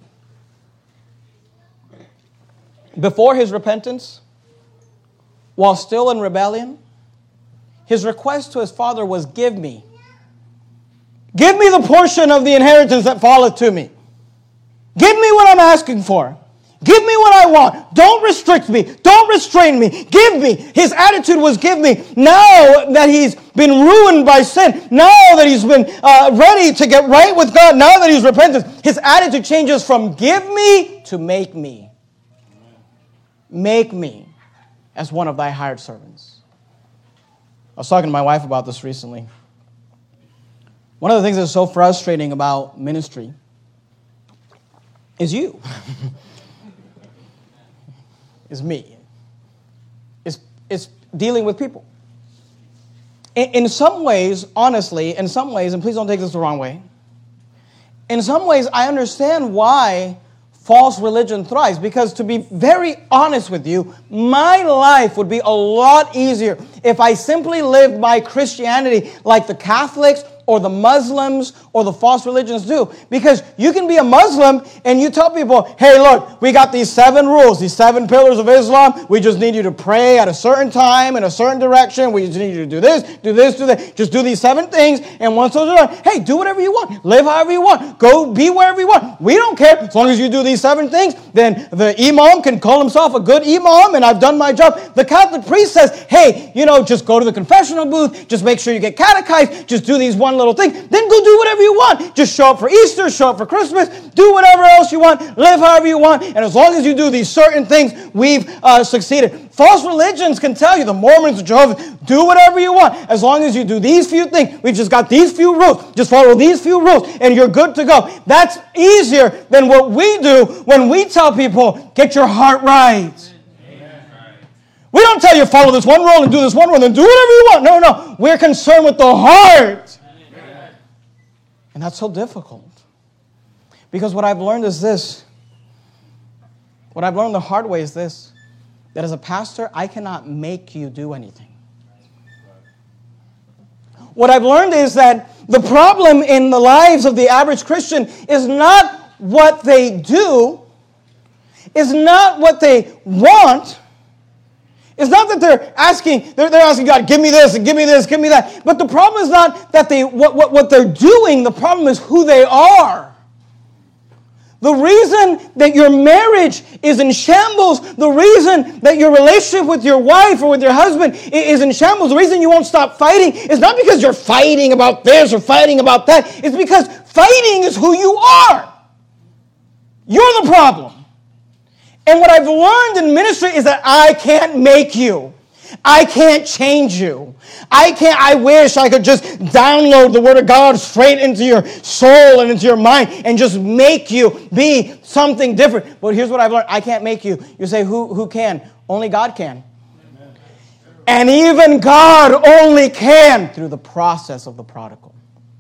Before his repentance, while still in rebellion, his request to his father was, give me. Give me the portion of the inheritance that falleth to me. Give me what I'm asking for. Give me what I want. Don't restrict me. Don't restrain me. Give me. His attitude was give me. Now that he's been ruined by sin, now that he's been uh, ready to get right with God, now that he's repentant, his attitude changes from give me to make me. Make me as one of thy hired servants. I was talking to my wife about this recently. One of the things that's so frustrating about ministry is you. is me. It's, it's dealing with people. In, in some ways, honestly, in some ways, and please don't take this the wrong way, in some ways, I understand why false religion thrives. Because to be very honest with you, my life would be a lot easier if I simply lived my Christianity like the Catholics or the Muslims or the false religions do. Because you can be a Muslim and you tell people, hey, look, we got these seven rules, these seven pillars of Islam. We just need you to pray at a certain time in a certain direction. We just need you to do this, do this, do that. Just do these seven things. And once those are done, hey, do whatever you want. Live however you want. Go be wherever you want. We don't care. As long as you do these seven things, then the imam can call himself a good imam and I've done my job. The Catholic priest says, hey, you know, just go to the confessional booth. Just make sure you get catechized. Just do these one little thing, then go do whatever you want. Just show up for Easter, show up for Christmas, do whatever else you want, live however you want, and as long as you do these certain things, we've uh, succeeded. False religions can tell you, the Mormons, the Jehovah's, do whatever you want. As long as you do these few things, we've just got these few rules, just follow these few rules, and you're good to go. That's easier than what we do when we tell people, get your heart right. We don't tell you follow this one rule and do this one rule and do whatever you want. No, no. We're concerned with the heart. And that's so difficult. Because what I've learned is this. What I've learned the hard way is this. That as a pastor, I cannot make you do anything. What I've learned is that the problem in the lives of the average Christian is not what they do. Is not what they want. It's not that they're asking, they're, they're asking God, give me this and give me this, give me that. But the problem is not that they what, what, what they're doing, the problem is who they are. The reason that your marriage is in shambles, the reason that your relationship with your wife or with your husband is in shambles, the reason you won't stop fighting is not because you're fighting about this or fighting about that. It's because fighting is who you are. You're the problem. And what I've learned in ministry is that I can't make you. I can't change you. I can't, I wish I could just download the Word of God straight into your soul and into your mind and just make you be something different. But here's what I've learned. I can't make you. You say, who, who can? Only God can. Amen. And even God only can through the process of the prodigal.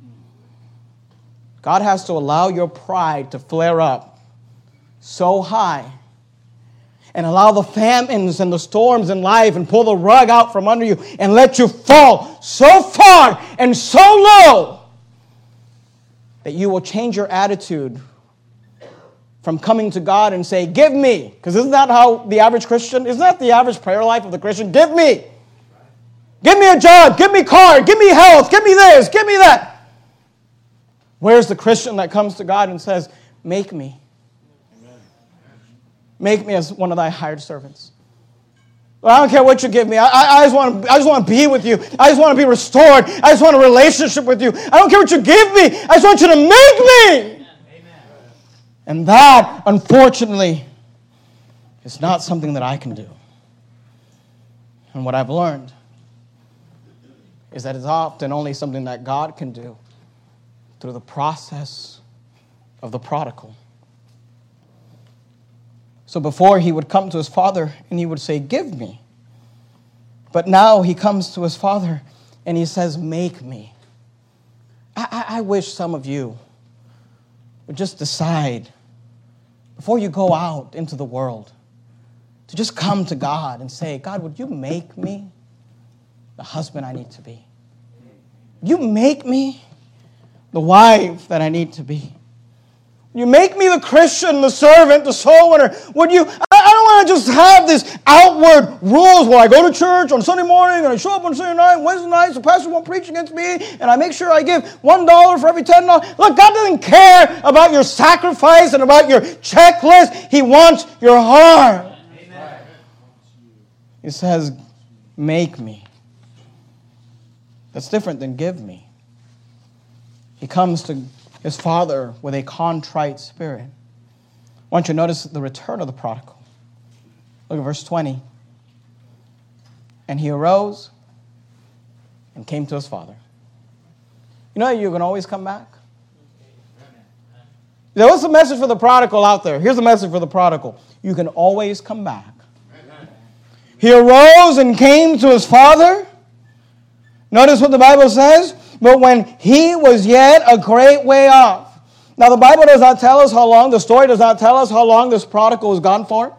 God has to allow your pride to flare up so high and allow the famines and the storms in life and pull the rug out from under you and let you fall so far and so low that you will change your attitude from coming to God and say, give me. Because isn't that how the average Christian, isn't that the average prayer life of the Christian? Give me. Give me a job. Give me a car. Give me health. Give me this. Give me that. Where's the Christian that comes to God and says, make me. Make me as one of thy hired servants. Well, I don't care what you give me. I, I, I just want to, I just want to be with you. I just want to be restored. I just want a relationship with you. I don't care what you give me. I just want you to make me. Amen. And that, unfortunately, is not something that I can do. And what I've learned is that it's often only something that God can do through the process of the prodigal. So before he would come to his father and he would say, give me. But now he comes to his father and he says, make me. I, I, I wish some of you would just decide before you go out into the world to just come to God and say, God, would you make me the husband I need to be? Would you make me the wife that I need to be? You make me the Christian, the servant, the soul winner. Would you? I, I don't want to just have this outward rules where I go to church on Sunday morning and I show up on Sunday night, Wednesday nights, the pastor won't preach against me, and I make sure I give one dollar for every ten dollars. Look, God doesn't care about your sacrifice and about your checklist. He wants your heart. Amen. He says, make me. That's different than give me. He comes to his father with a contrite spirit. I want you to notice the return of the prodigal. Look at verse twenty. And he arose and came to his father. You know you can always come back? There was a message for the prodigal out there. Here's the message for the prodigal. You can always come back. He arose and came to his father. Notice what the Bible says. But when he was yet a great way off. Now the Bible does not tell us how long, the story does not tell us how long this prodigal was gone for.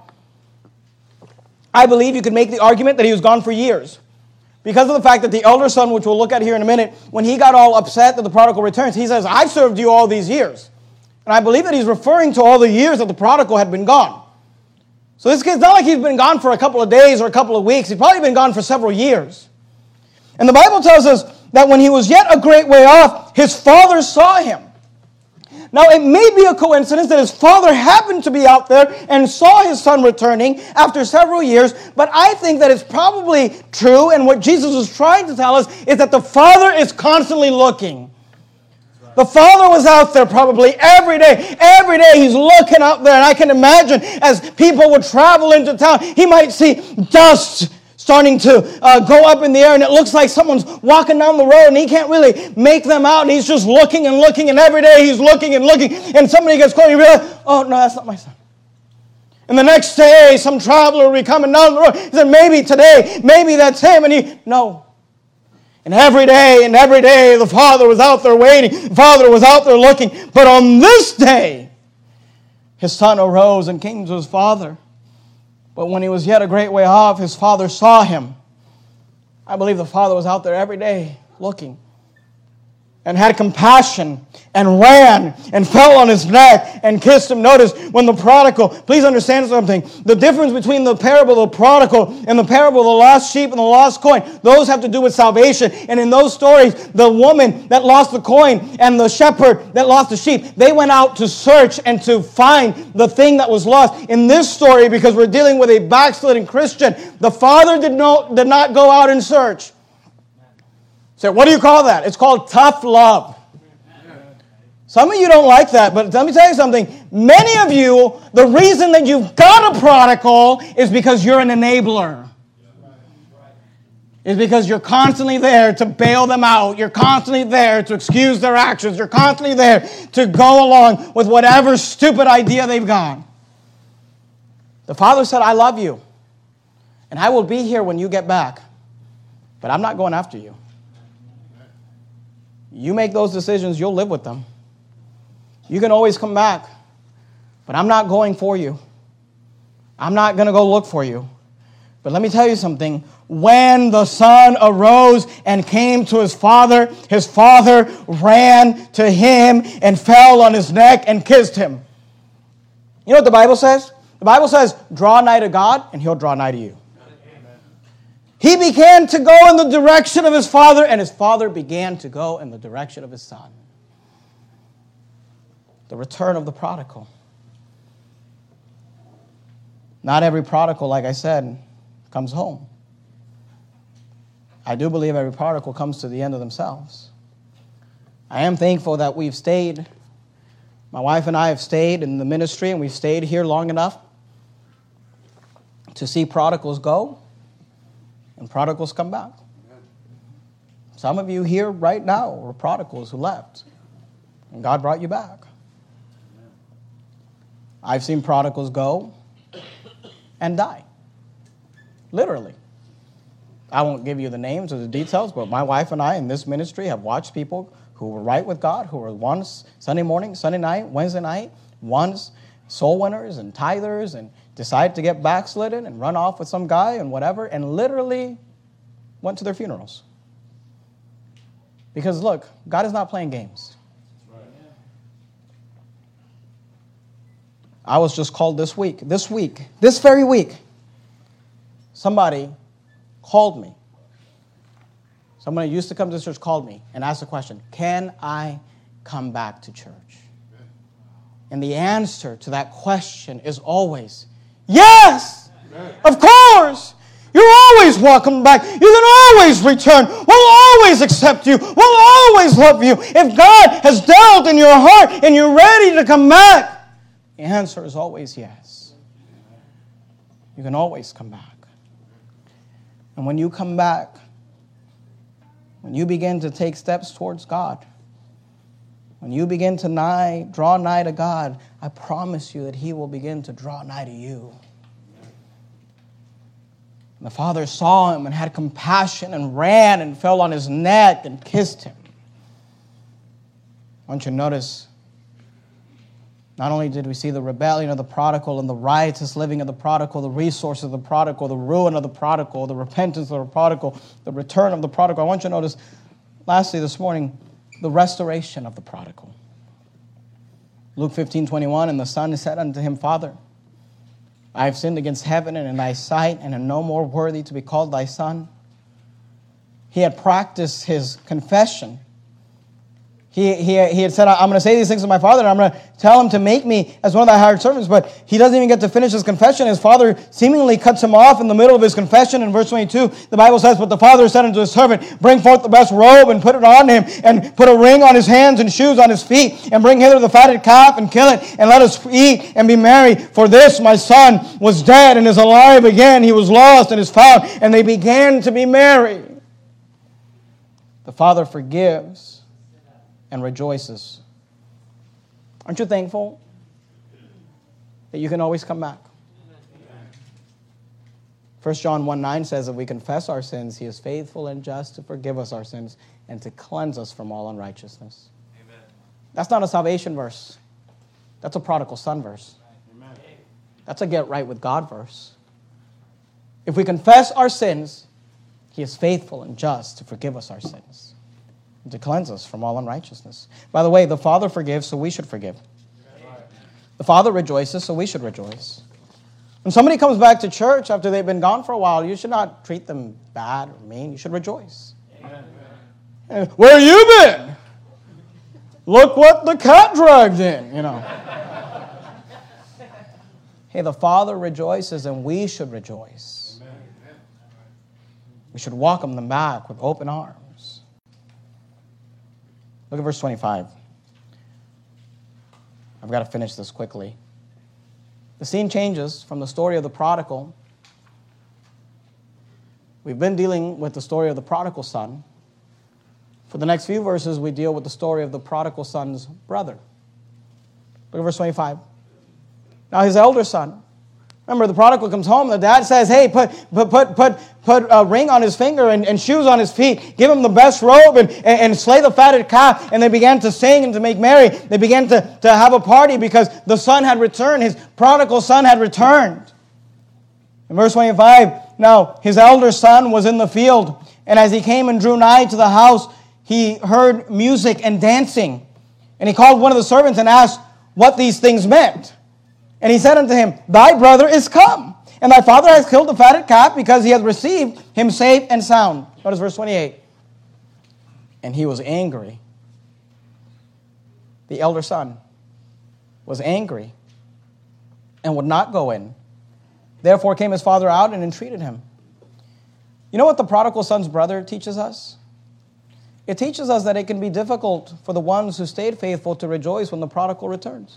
I believe you could make the argument that he was gone for years. Because of the fact that the elder son, which we'll look at here in a minute, when he got all upset that the prodigal returns, he says, I've served you all these years. And I believe that he's referring to all the years that the prodigal had been gone. So this kid's not like he's been gone for a couple of days or a couple of weeks. He's probably been gone for several years. And the Bible tells us that when he was yet a great way off, his father saw him. Now, it may be a coincidence that his father happened to be out there and saw his son returning after several years, but I think that it's probably true, and what Jesus is trying to tell us is that the father is constantly looking. The father was out there probably every day. Every day he's looking out there, and I can imagine as people would travel into town, he might see dust starting to uh, go up in the air, and it looks like someone's walking down the road, and he can't really make them out, and he's just looking and looking, and every day he's looking and looking, and somebody gets close, and you realize, oh, no, that's not my son. And the next day, some traveler will be coming down the road. He said, maybe today, maybe that's him, and he, no. And every day, and every day, the father was out there waiting, the father was out there looking, but on this day, his son arose and came to his father. But when he was yet a great way off, his father saw him. I believe the father was out there every day looking and had compassion and ran and fell on his neck and kissed him. Notice when the prodigal, please understand something. The difference between the parable of the prodigal and the parable of the lost sheep and the lost coin, those have to do with salvation. And in those stories, the woman that lost the coin and the shepherd that lost the sheep, they went out to search and to find the thing that was lost. In this story, because we're dealing with a backslidden Christian, the father did not, did not go out and search. So what do you call that? It's called tough love. Some of you don't like that, but let me tell you something. Many of you, the reason that you've got a prodigal is because you're an enabler. It's because you're constantly there to bail them out. You're constantly there to excuse their actions. You're constantly there to go along with whatever stupid idea they've got. The father said, I love you, and I will be here when you get back, but I'm not going after you. You make those decisions, you'll live with them. You can always come back, but I'm not going for you. I'm not going to go look for you. But let me tell you something. When the son arose and came to his father, his father ran to him and fell on his neck and kissed him. You know what the Bible says? The Bible says, draw nigh to God and he'll draw nigh to you. He began to go in the direction of his father, and his father began to go in the direction of his son. The return of the prodigal. Not every prodigal, like I said, comes home. I do believe every prodigal comes to the end of themselves. I am thankful that we've stayed. My wife and I have stayed in the ministry, and we've stayed here long enough to see prodigals go. And prodigals come back. Some of you here right now are prodigals who left. And God brought you back. I've seen prodigals go and die. Literally. I won't give you the names or the details, but my wife and I in this ministry have watched people who were right with God, who were once Sunday morning, Sunday night, Wednesday night, once soul winners and tithers, and decided to get backslidden and run off with some guy and whatever, and literally went to their funerals. Because look, God is not playing games. I was just called this week, this week, this very week, somebody called me. Somebody who used to come to church called me and asked the question, can I come back to church? And the answer to that question is always, yes, of course. You're always welcome back. You can always return. We'll always accept you. We'll always love you. If God has dealt in your heart and you're ready to come back, the answer is always yes. You can always come back. And when you come back, when you begin to take steps towards God, when you begin to nigh, draw nigh to God, I promise you that He will begin to draw nigh to you. And the father saw him and had compassion and ran and fell on his neck and kissed him. I want you to notice, not only did we see the rebellion of the prodigal and the riotous living of the prodigal, the resources of the prodigal, the ruin of the prodigal, the repentance of the prodigal, the return of the prodigal. I want you to notice, lastly this morning, the restoration of the prodigal. Luke fifteen twenty-one, and the son said unto him, Father, I have sinned against heaven and in thy sight, and am no more worthy to be called thy son. He had practiced his confession. He, he, he had said, I'm going to say these things to my father, and I'm going to tell him to make me as one of thy hired servants. But he doesn't even get to finish his confession. His father seemingly cuts him off in the middle of his confession. In verse twenty-two, the Bible says, but the father said unto his servant, bring forth the best robe and put it on him, and put a ring on his hands and shoes on his feet, and bring hither the fatted calf and kill it, and let us eat and be merry. For this my son was dead and is alive again. He was lost and is found. And they began to be merry. The father forgives and rejoices. Aren't you thankful that you can always come back? First John one nine says, if we confess our sins, he is faithful and just to forgive us our sins and to cleanse us from all unrighteousness. Amen. That's not a salvation verse. That's a prodigal son verse. Amen. That's a get right with God verse. If we confess our sins, he is faithful and just to forgive us our sins and to cleanse us from all unrighteousness. By the way, the Father forgives, so we should forgive. The Father rejoices, so we should rejoice. When somebody comes back to church after they've been gone for a while, you should not treat them bad or mean. You should rejoice. Amen. Where you been? Look what the cat dragged in, you know. Hey, the Father rejoices, and we should rejoice. Amen. We should welcome them back with open arms. Look at verse twenty-five. I've got to finish this quickly. The scene changes from the story of the prodigal. We've been dealing with the story of the prodigal son. For the next few verses, we deal with the story of the prodigal son's brother. Look at verse twenty-five. Now his elder son, remember the prodigal comes home, the dad says, hey, put put put put put a ring on his finger and, and shoes on his feet, give him the best robe and, and, and slay the fatted calf. And they began to sing and to make merry. They began to, to have a party because the son had returned. His prodigal son had returned. In verse twenty-five, now his elder son was in the field, and as he came and drew nigh to the house, he heard music and dancing. And he called one of the servants and asked what these things meant. And he said unto him, thy brother is come, and thy father has killed the fatted calf, because he has received him safe and sound. Notice verse twenty-eight. And he was angry. The elder son was angry and would not go in. Therefore came his father out and entreated him. You know what the prodigal son's brother teaches us? It teaches us that it can be difficult for the ones who stayed faithful to rejoice when the prodigal returns.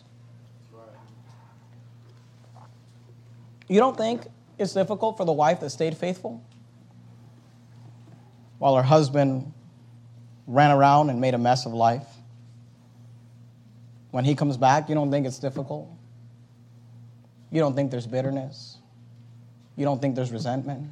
You don't think it's difficult for the wife that stayed faithful while her husband ran around and made a mess of life? When he comes back, you don't think it's difficult? You don't think there's bitterness? You don't think there's resentment?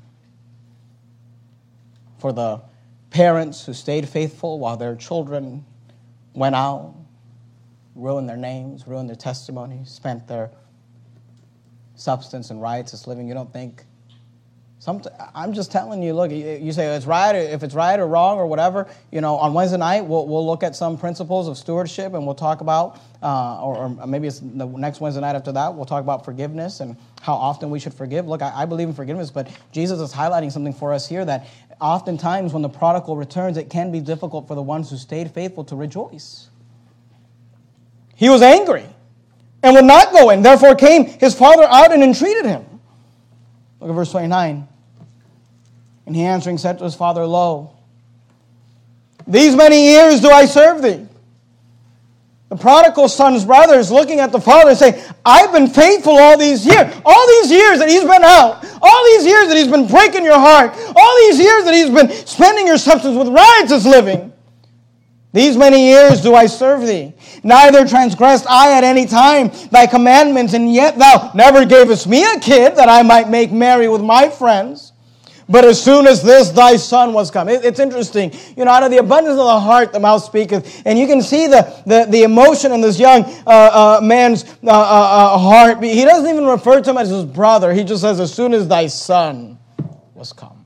For the parents who stayed faithful while their children went out, ruined their names, ruined their testimonies, spent their substance and riotous living, you don't think? Some, I'm just telling you, look, you say it's right, if it's right or wrong or whatever, you know, on Wednesday night, we'll, we'll look at some principles of stewardship, and we'll talk about, uh, or, or maybe it's the next Wednesday night after that, we'll talk about forgiveness and how often we should forgive. Look, I, I believe in forgiveness, but Jesus is highlighting something for us here, that oftentimes when the prodigal returns, it can be difficult for the ones who stayed faithful to rejoice. He was angry and would not go in. Therefore came his father out and entreated him. Look at verse twenty-nine. And he answering said to his father, lo, these many years do I serve thee. The prodigal son's brothers looking at the father and saying, I've been faithful all these years. All these years that he's been out. All these years that he's been breaking your heart. All these years that he's been spending your substance with riotous living. These many years do I serve thee. Neither transgressed I at any time thy commandments, and yet thou never gavest me a kid that I might make merry with my friends. But as soon as this thy son was come. It, it's interesting. You know, out of the abundance of the heart, the mouth speaketh. And you can see the, the, the emotion in this young uh, uh, man's uh, uh, uh, heart. He doesn't even refer to him as his brother. He just says, as soon as thy son was come,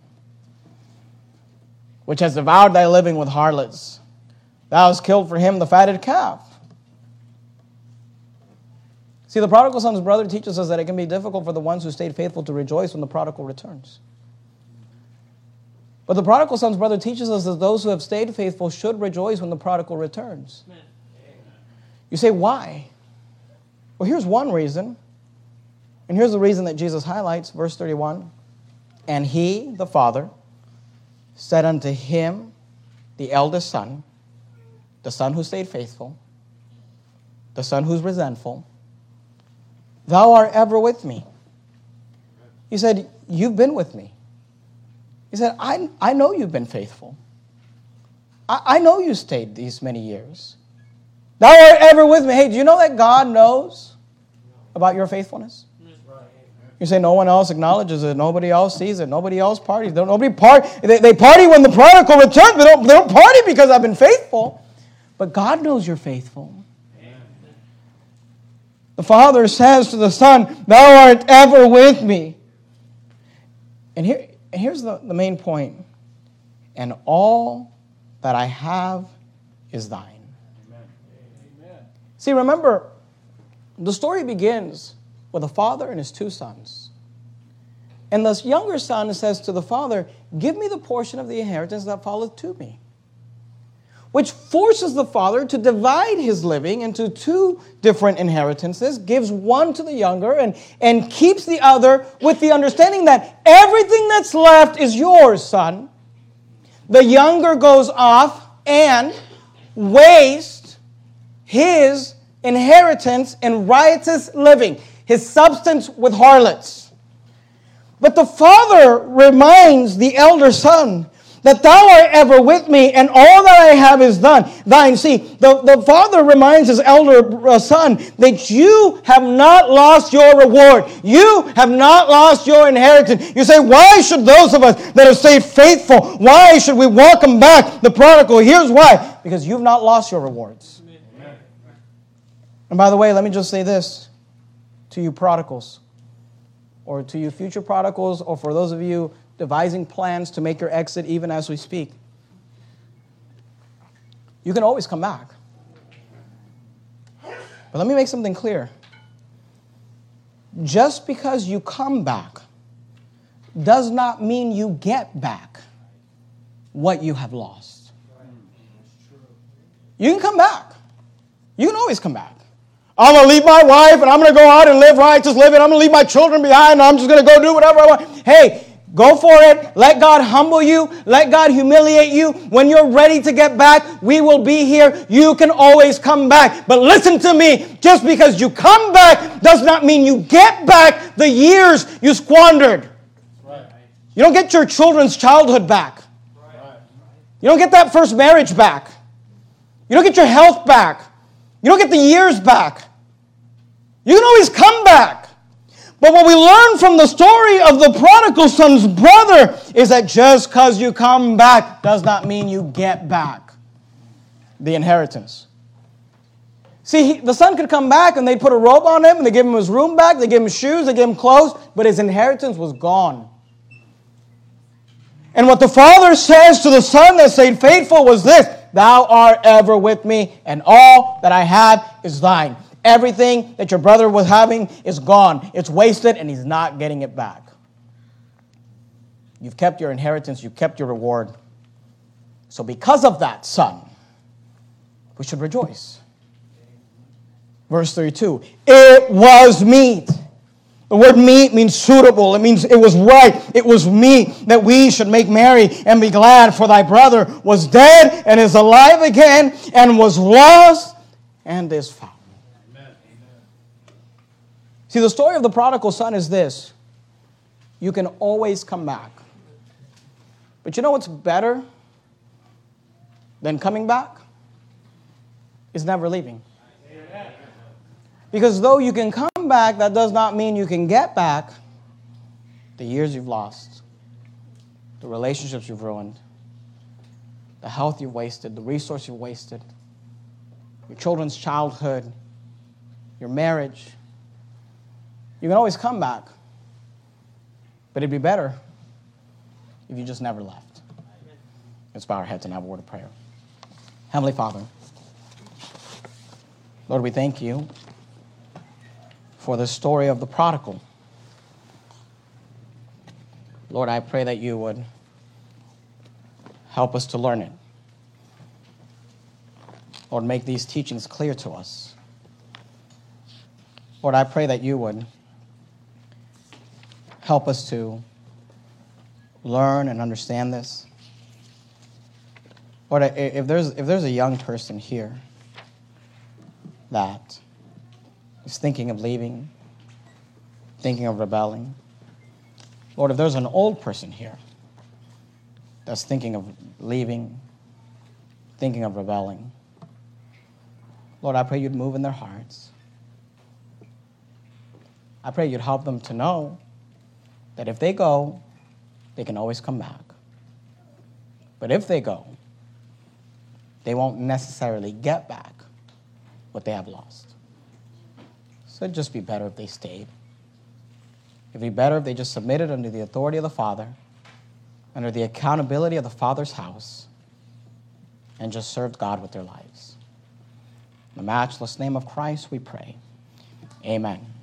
which has devoured thy living with harlots. Thou hast killed for him the fatted calf. See, the prodigal son's brother teaches us that it can be difficult for the ones who stayed faithful to rejoice when the prodigal returns. But the prodigal son's brother teaches us that those who have stayed faithful should rejoice when the prodigal returns. Amen. You say, why? Well, here's one reason. And here's the reason that Jesus highlights, verse thirty-one. And he, the father, said unto him, the eldest son, the son who stayed faithful, the son who's resentful, thou art ever with me. He said, you've been with me. He said, I, I know you've been faithful. I, I know you stayed these many years. Thou art ever with me. Hey, do you know that God knows about your faithfulness? You say no one else acknowledges it. Nobody else sees it. Nobody else parties. They, nobody part, they, they party when the prodigal returns. They don't, they don't party because I've been faithful. But God knows you're faithful. The father says to the son, thou art ever with me. And here, here's the, the main point. And all that I have is thine. Amen. See, remember, the story begins with a father and his two sons. And the younger son says to the father, give me the portion of the inheritance that falleth to me. Which forces the father to divide his living into two different inheritances, gives one to the younger, and, and keeps the other with the understanding that everything that's left is yours, son. The younger goes off and wastes his inheritance in riotous living, his substance with harlots. But the father reminds the elder son that thou art ever with me, and all that I have is done. Thine. See, the, the father reminds his elder uh, son that you have not lost your reward. You have not lost your inheritance. You say, why should those of us that have stayed faithful, why should we welcome back the prodigal? Here's why. Because you've not lost your rewards. Amen. And by the way, let me just say this to you prodigals, or to you future prodigals, or for those of you devising plans to make your exit even as we speak. You can always come back. But let me make something clear. Just because you come back does not mean you get back what you have lost. You can come back. You can always come back. I'm going to leave my wife and I'm going to go out and live righteous living. I'm going to leave my children behind and I'm just going to go do whatever I want. Hey, go for it. Let God humble you. Let God humiliate you. When you're ready to get back, we will be here. You can always come back. But listen to me. Just because you come back does not mean you get back the years you squandered. Right. You don't get your children's childhood back. Right. You don't get that first marriage back. You don't get your health back. You don't get the years back. You can always come back. But what we learn from the story of the prodigal son's brother is that just because you come back does not mean you get back the inheritance. See, he, the son could come back and they put a robe on him and they give him his room back, they give him shoes, they give him clothes, but his inheritance was gone. And what the father says to the son that stayed faithful was this: thou art ever with me, and all that I have is thine. Everything that your brother was having is gone. It's wasted, and he's not getting it back. You've kept your inheritance. You've kept your reward. So because of that, son, we should rejoice. Verse thirty-two, it was meet. The word meet means suitable. It means it was right. It was meet that we should make merry and be glad, for thy brother was dead and is alive again, and was lost and is found. Amen. See, the story of the prodigal son is this: you can always come back. But you know what's better than coming back? Is never leaving. Amen. Because though you can come back, that does not mean you can get back the years you've lost. the relationships you've ruined, the health you've wasted, the resource you've wasted, your children's childhood, your marriage. You can always come back, but it'd be better if you just never left. Let's bow our heads and have a word of prayer. Heavenly Father, Lord, we thank you for the story of the prodigal. Lord, I pray that you would help us to learn it. Lord, make these teachings clear to us. Lord, I pray that you would help us to learn and understand this. Lord, if there's, if there's a young person here that is thinking of leaving, thinking of rebelling, Lord, if there's an old person here that's thinking of leaving, thinking of rebelling, Lord, I pray you'd move in their hearts. I pray you'd help them to know that if they go, they can always come back. But if they go, they won't necessarily get back what they have lost. So it'd just be better if they stayed. It'd be better if they just submitted under the authority of the Father, under the accountability of the Father's house, and just served God with their lives. In the matchless name of Christ, we pray. Amen.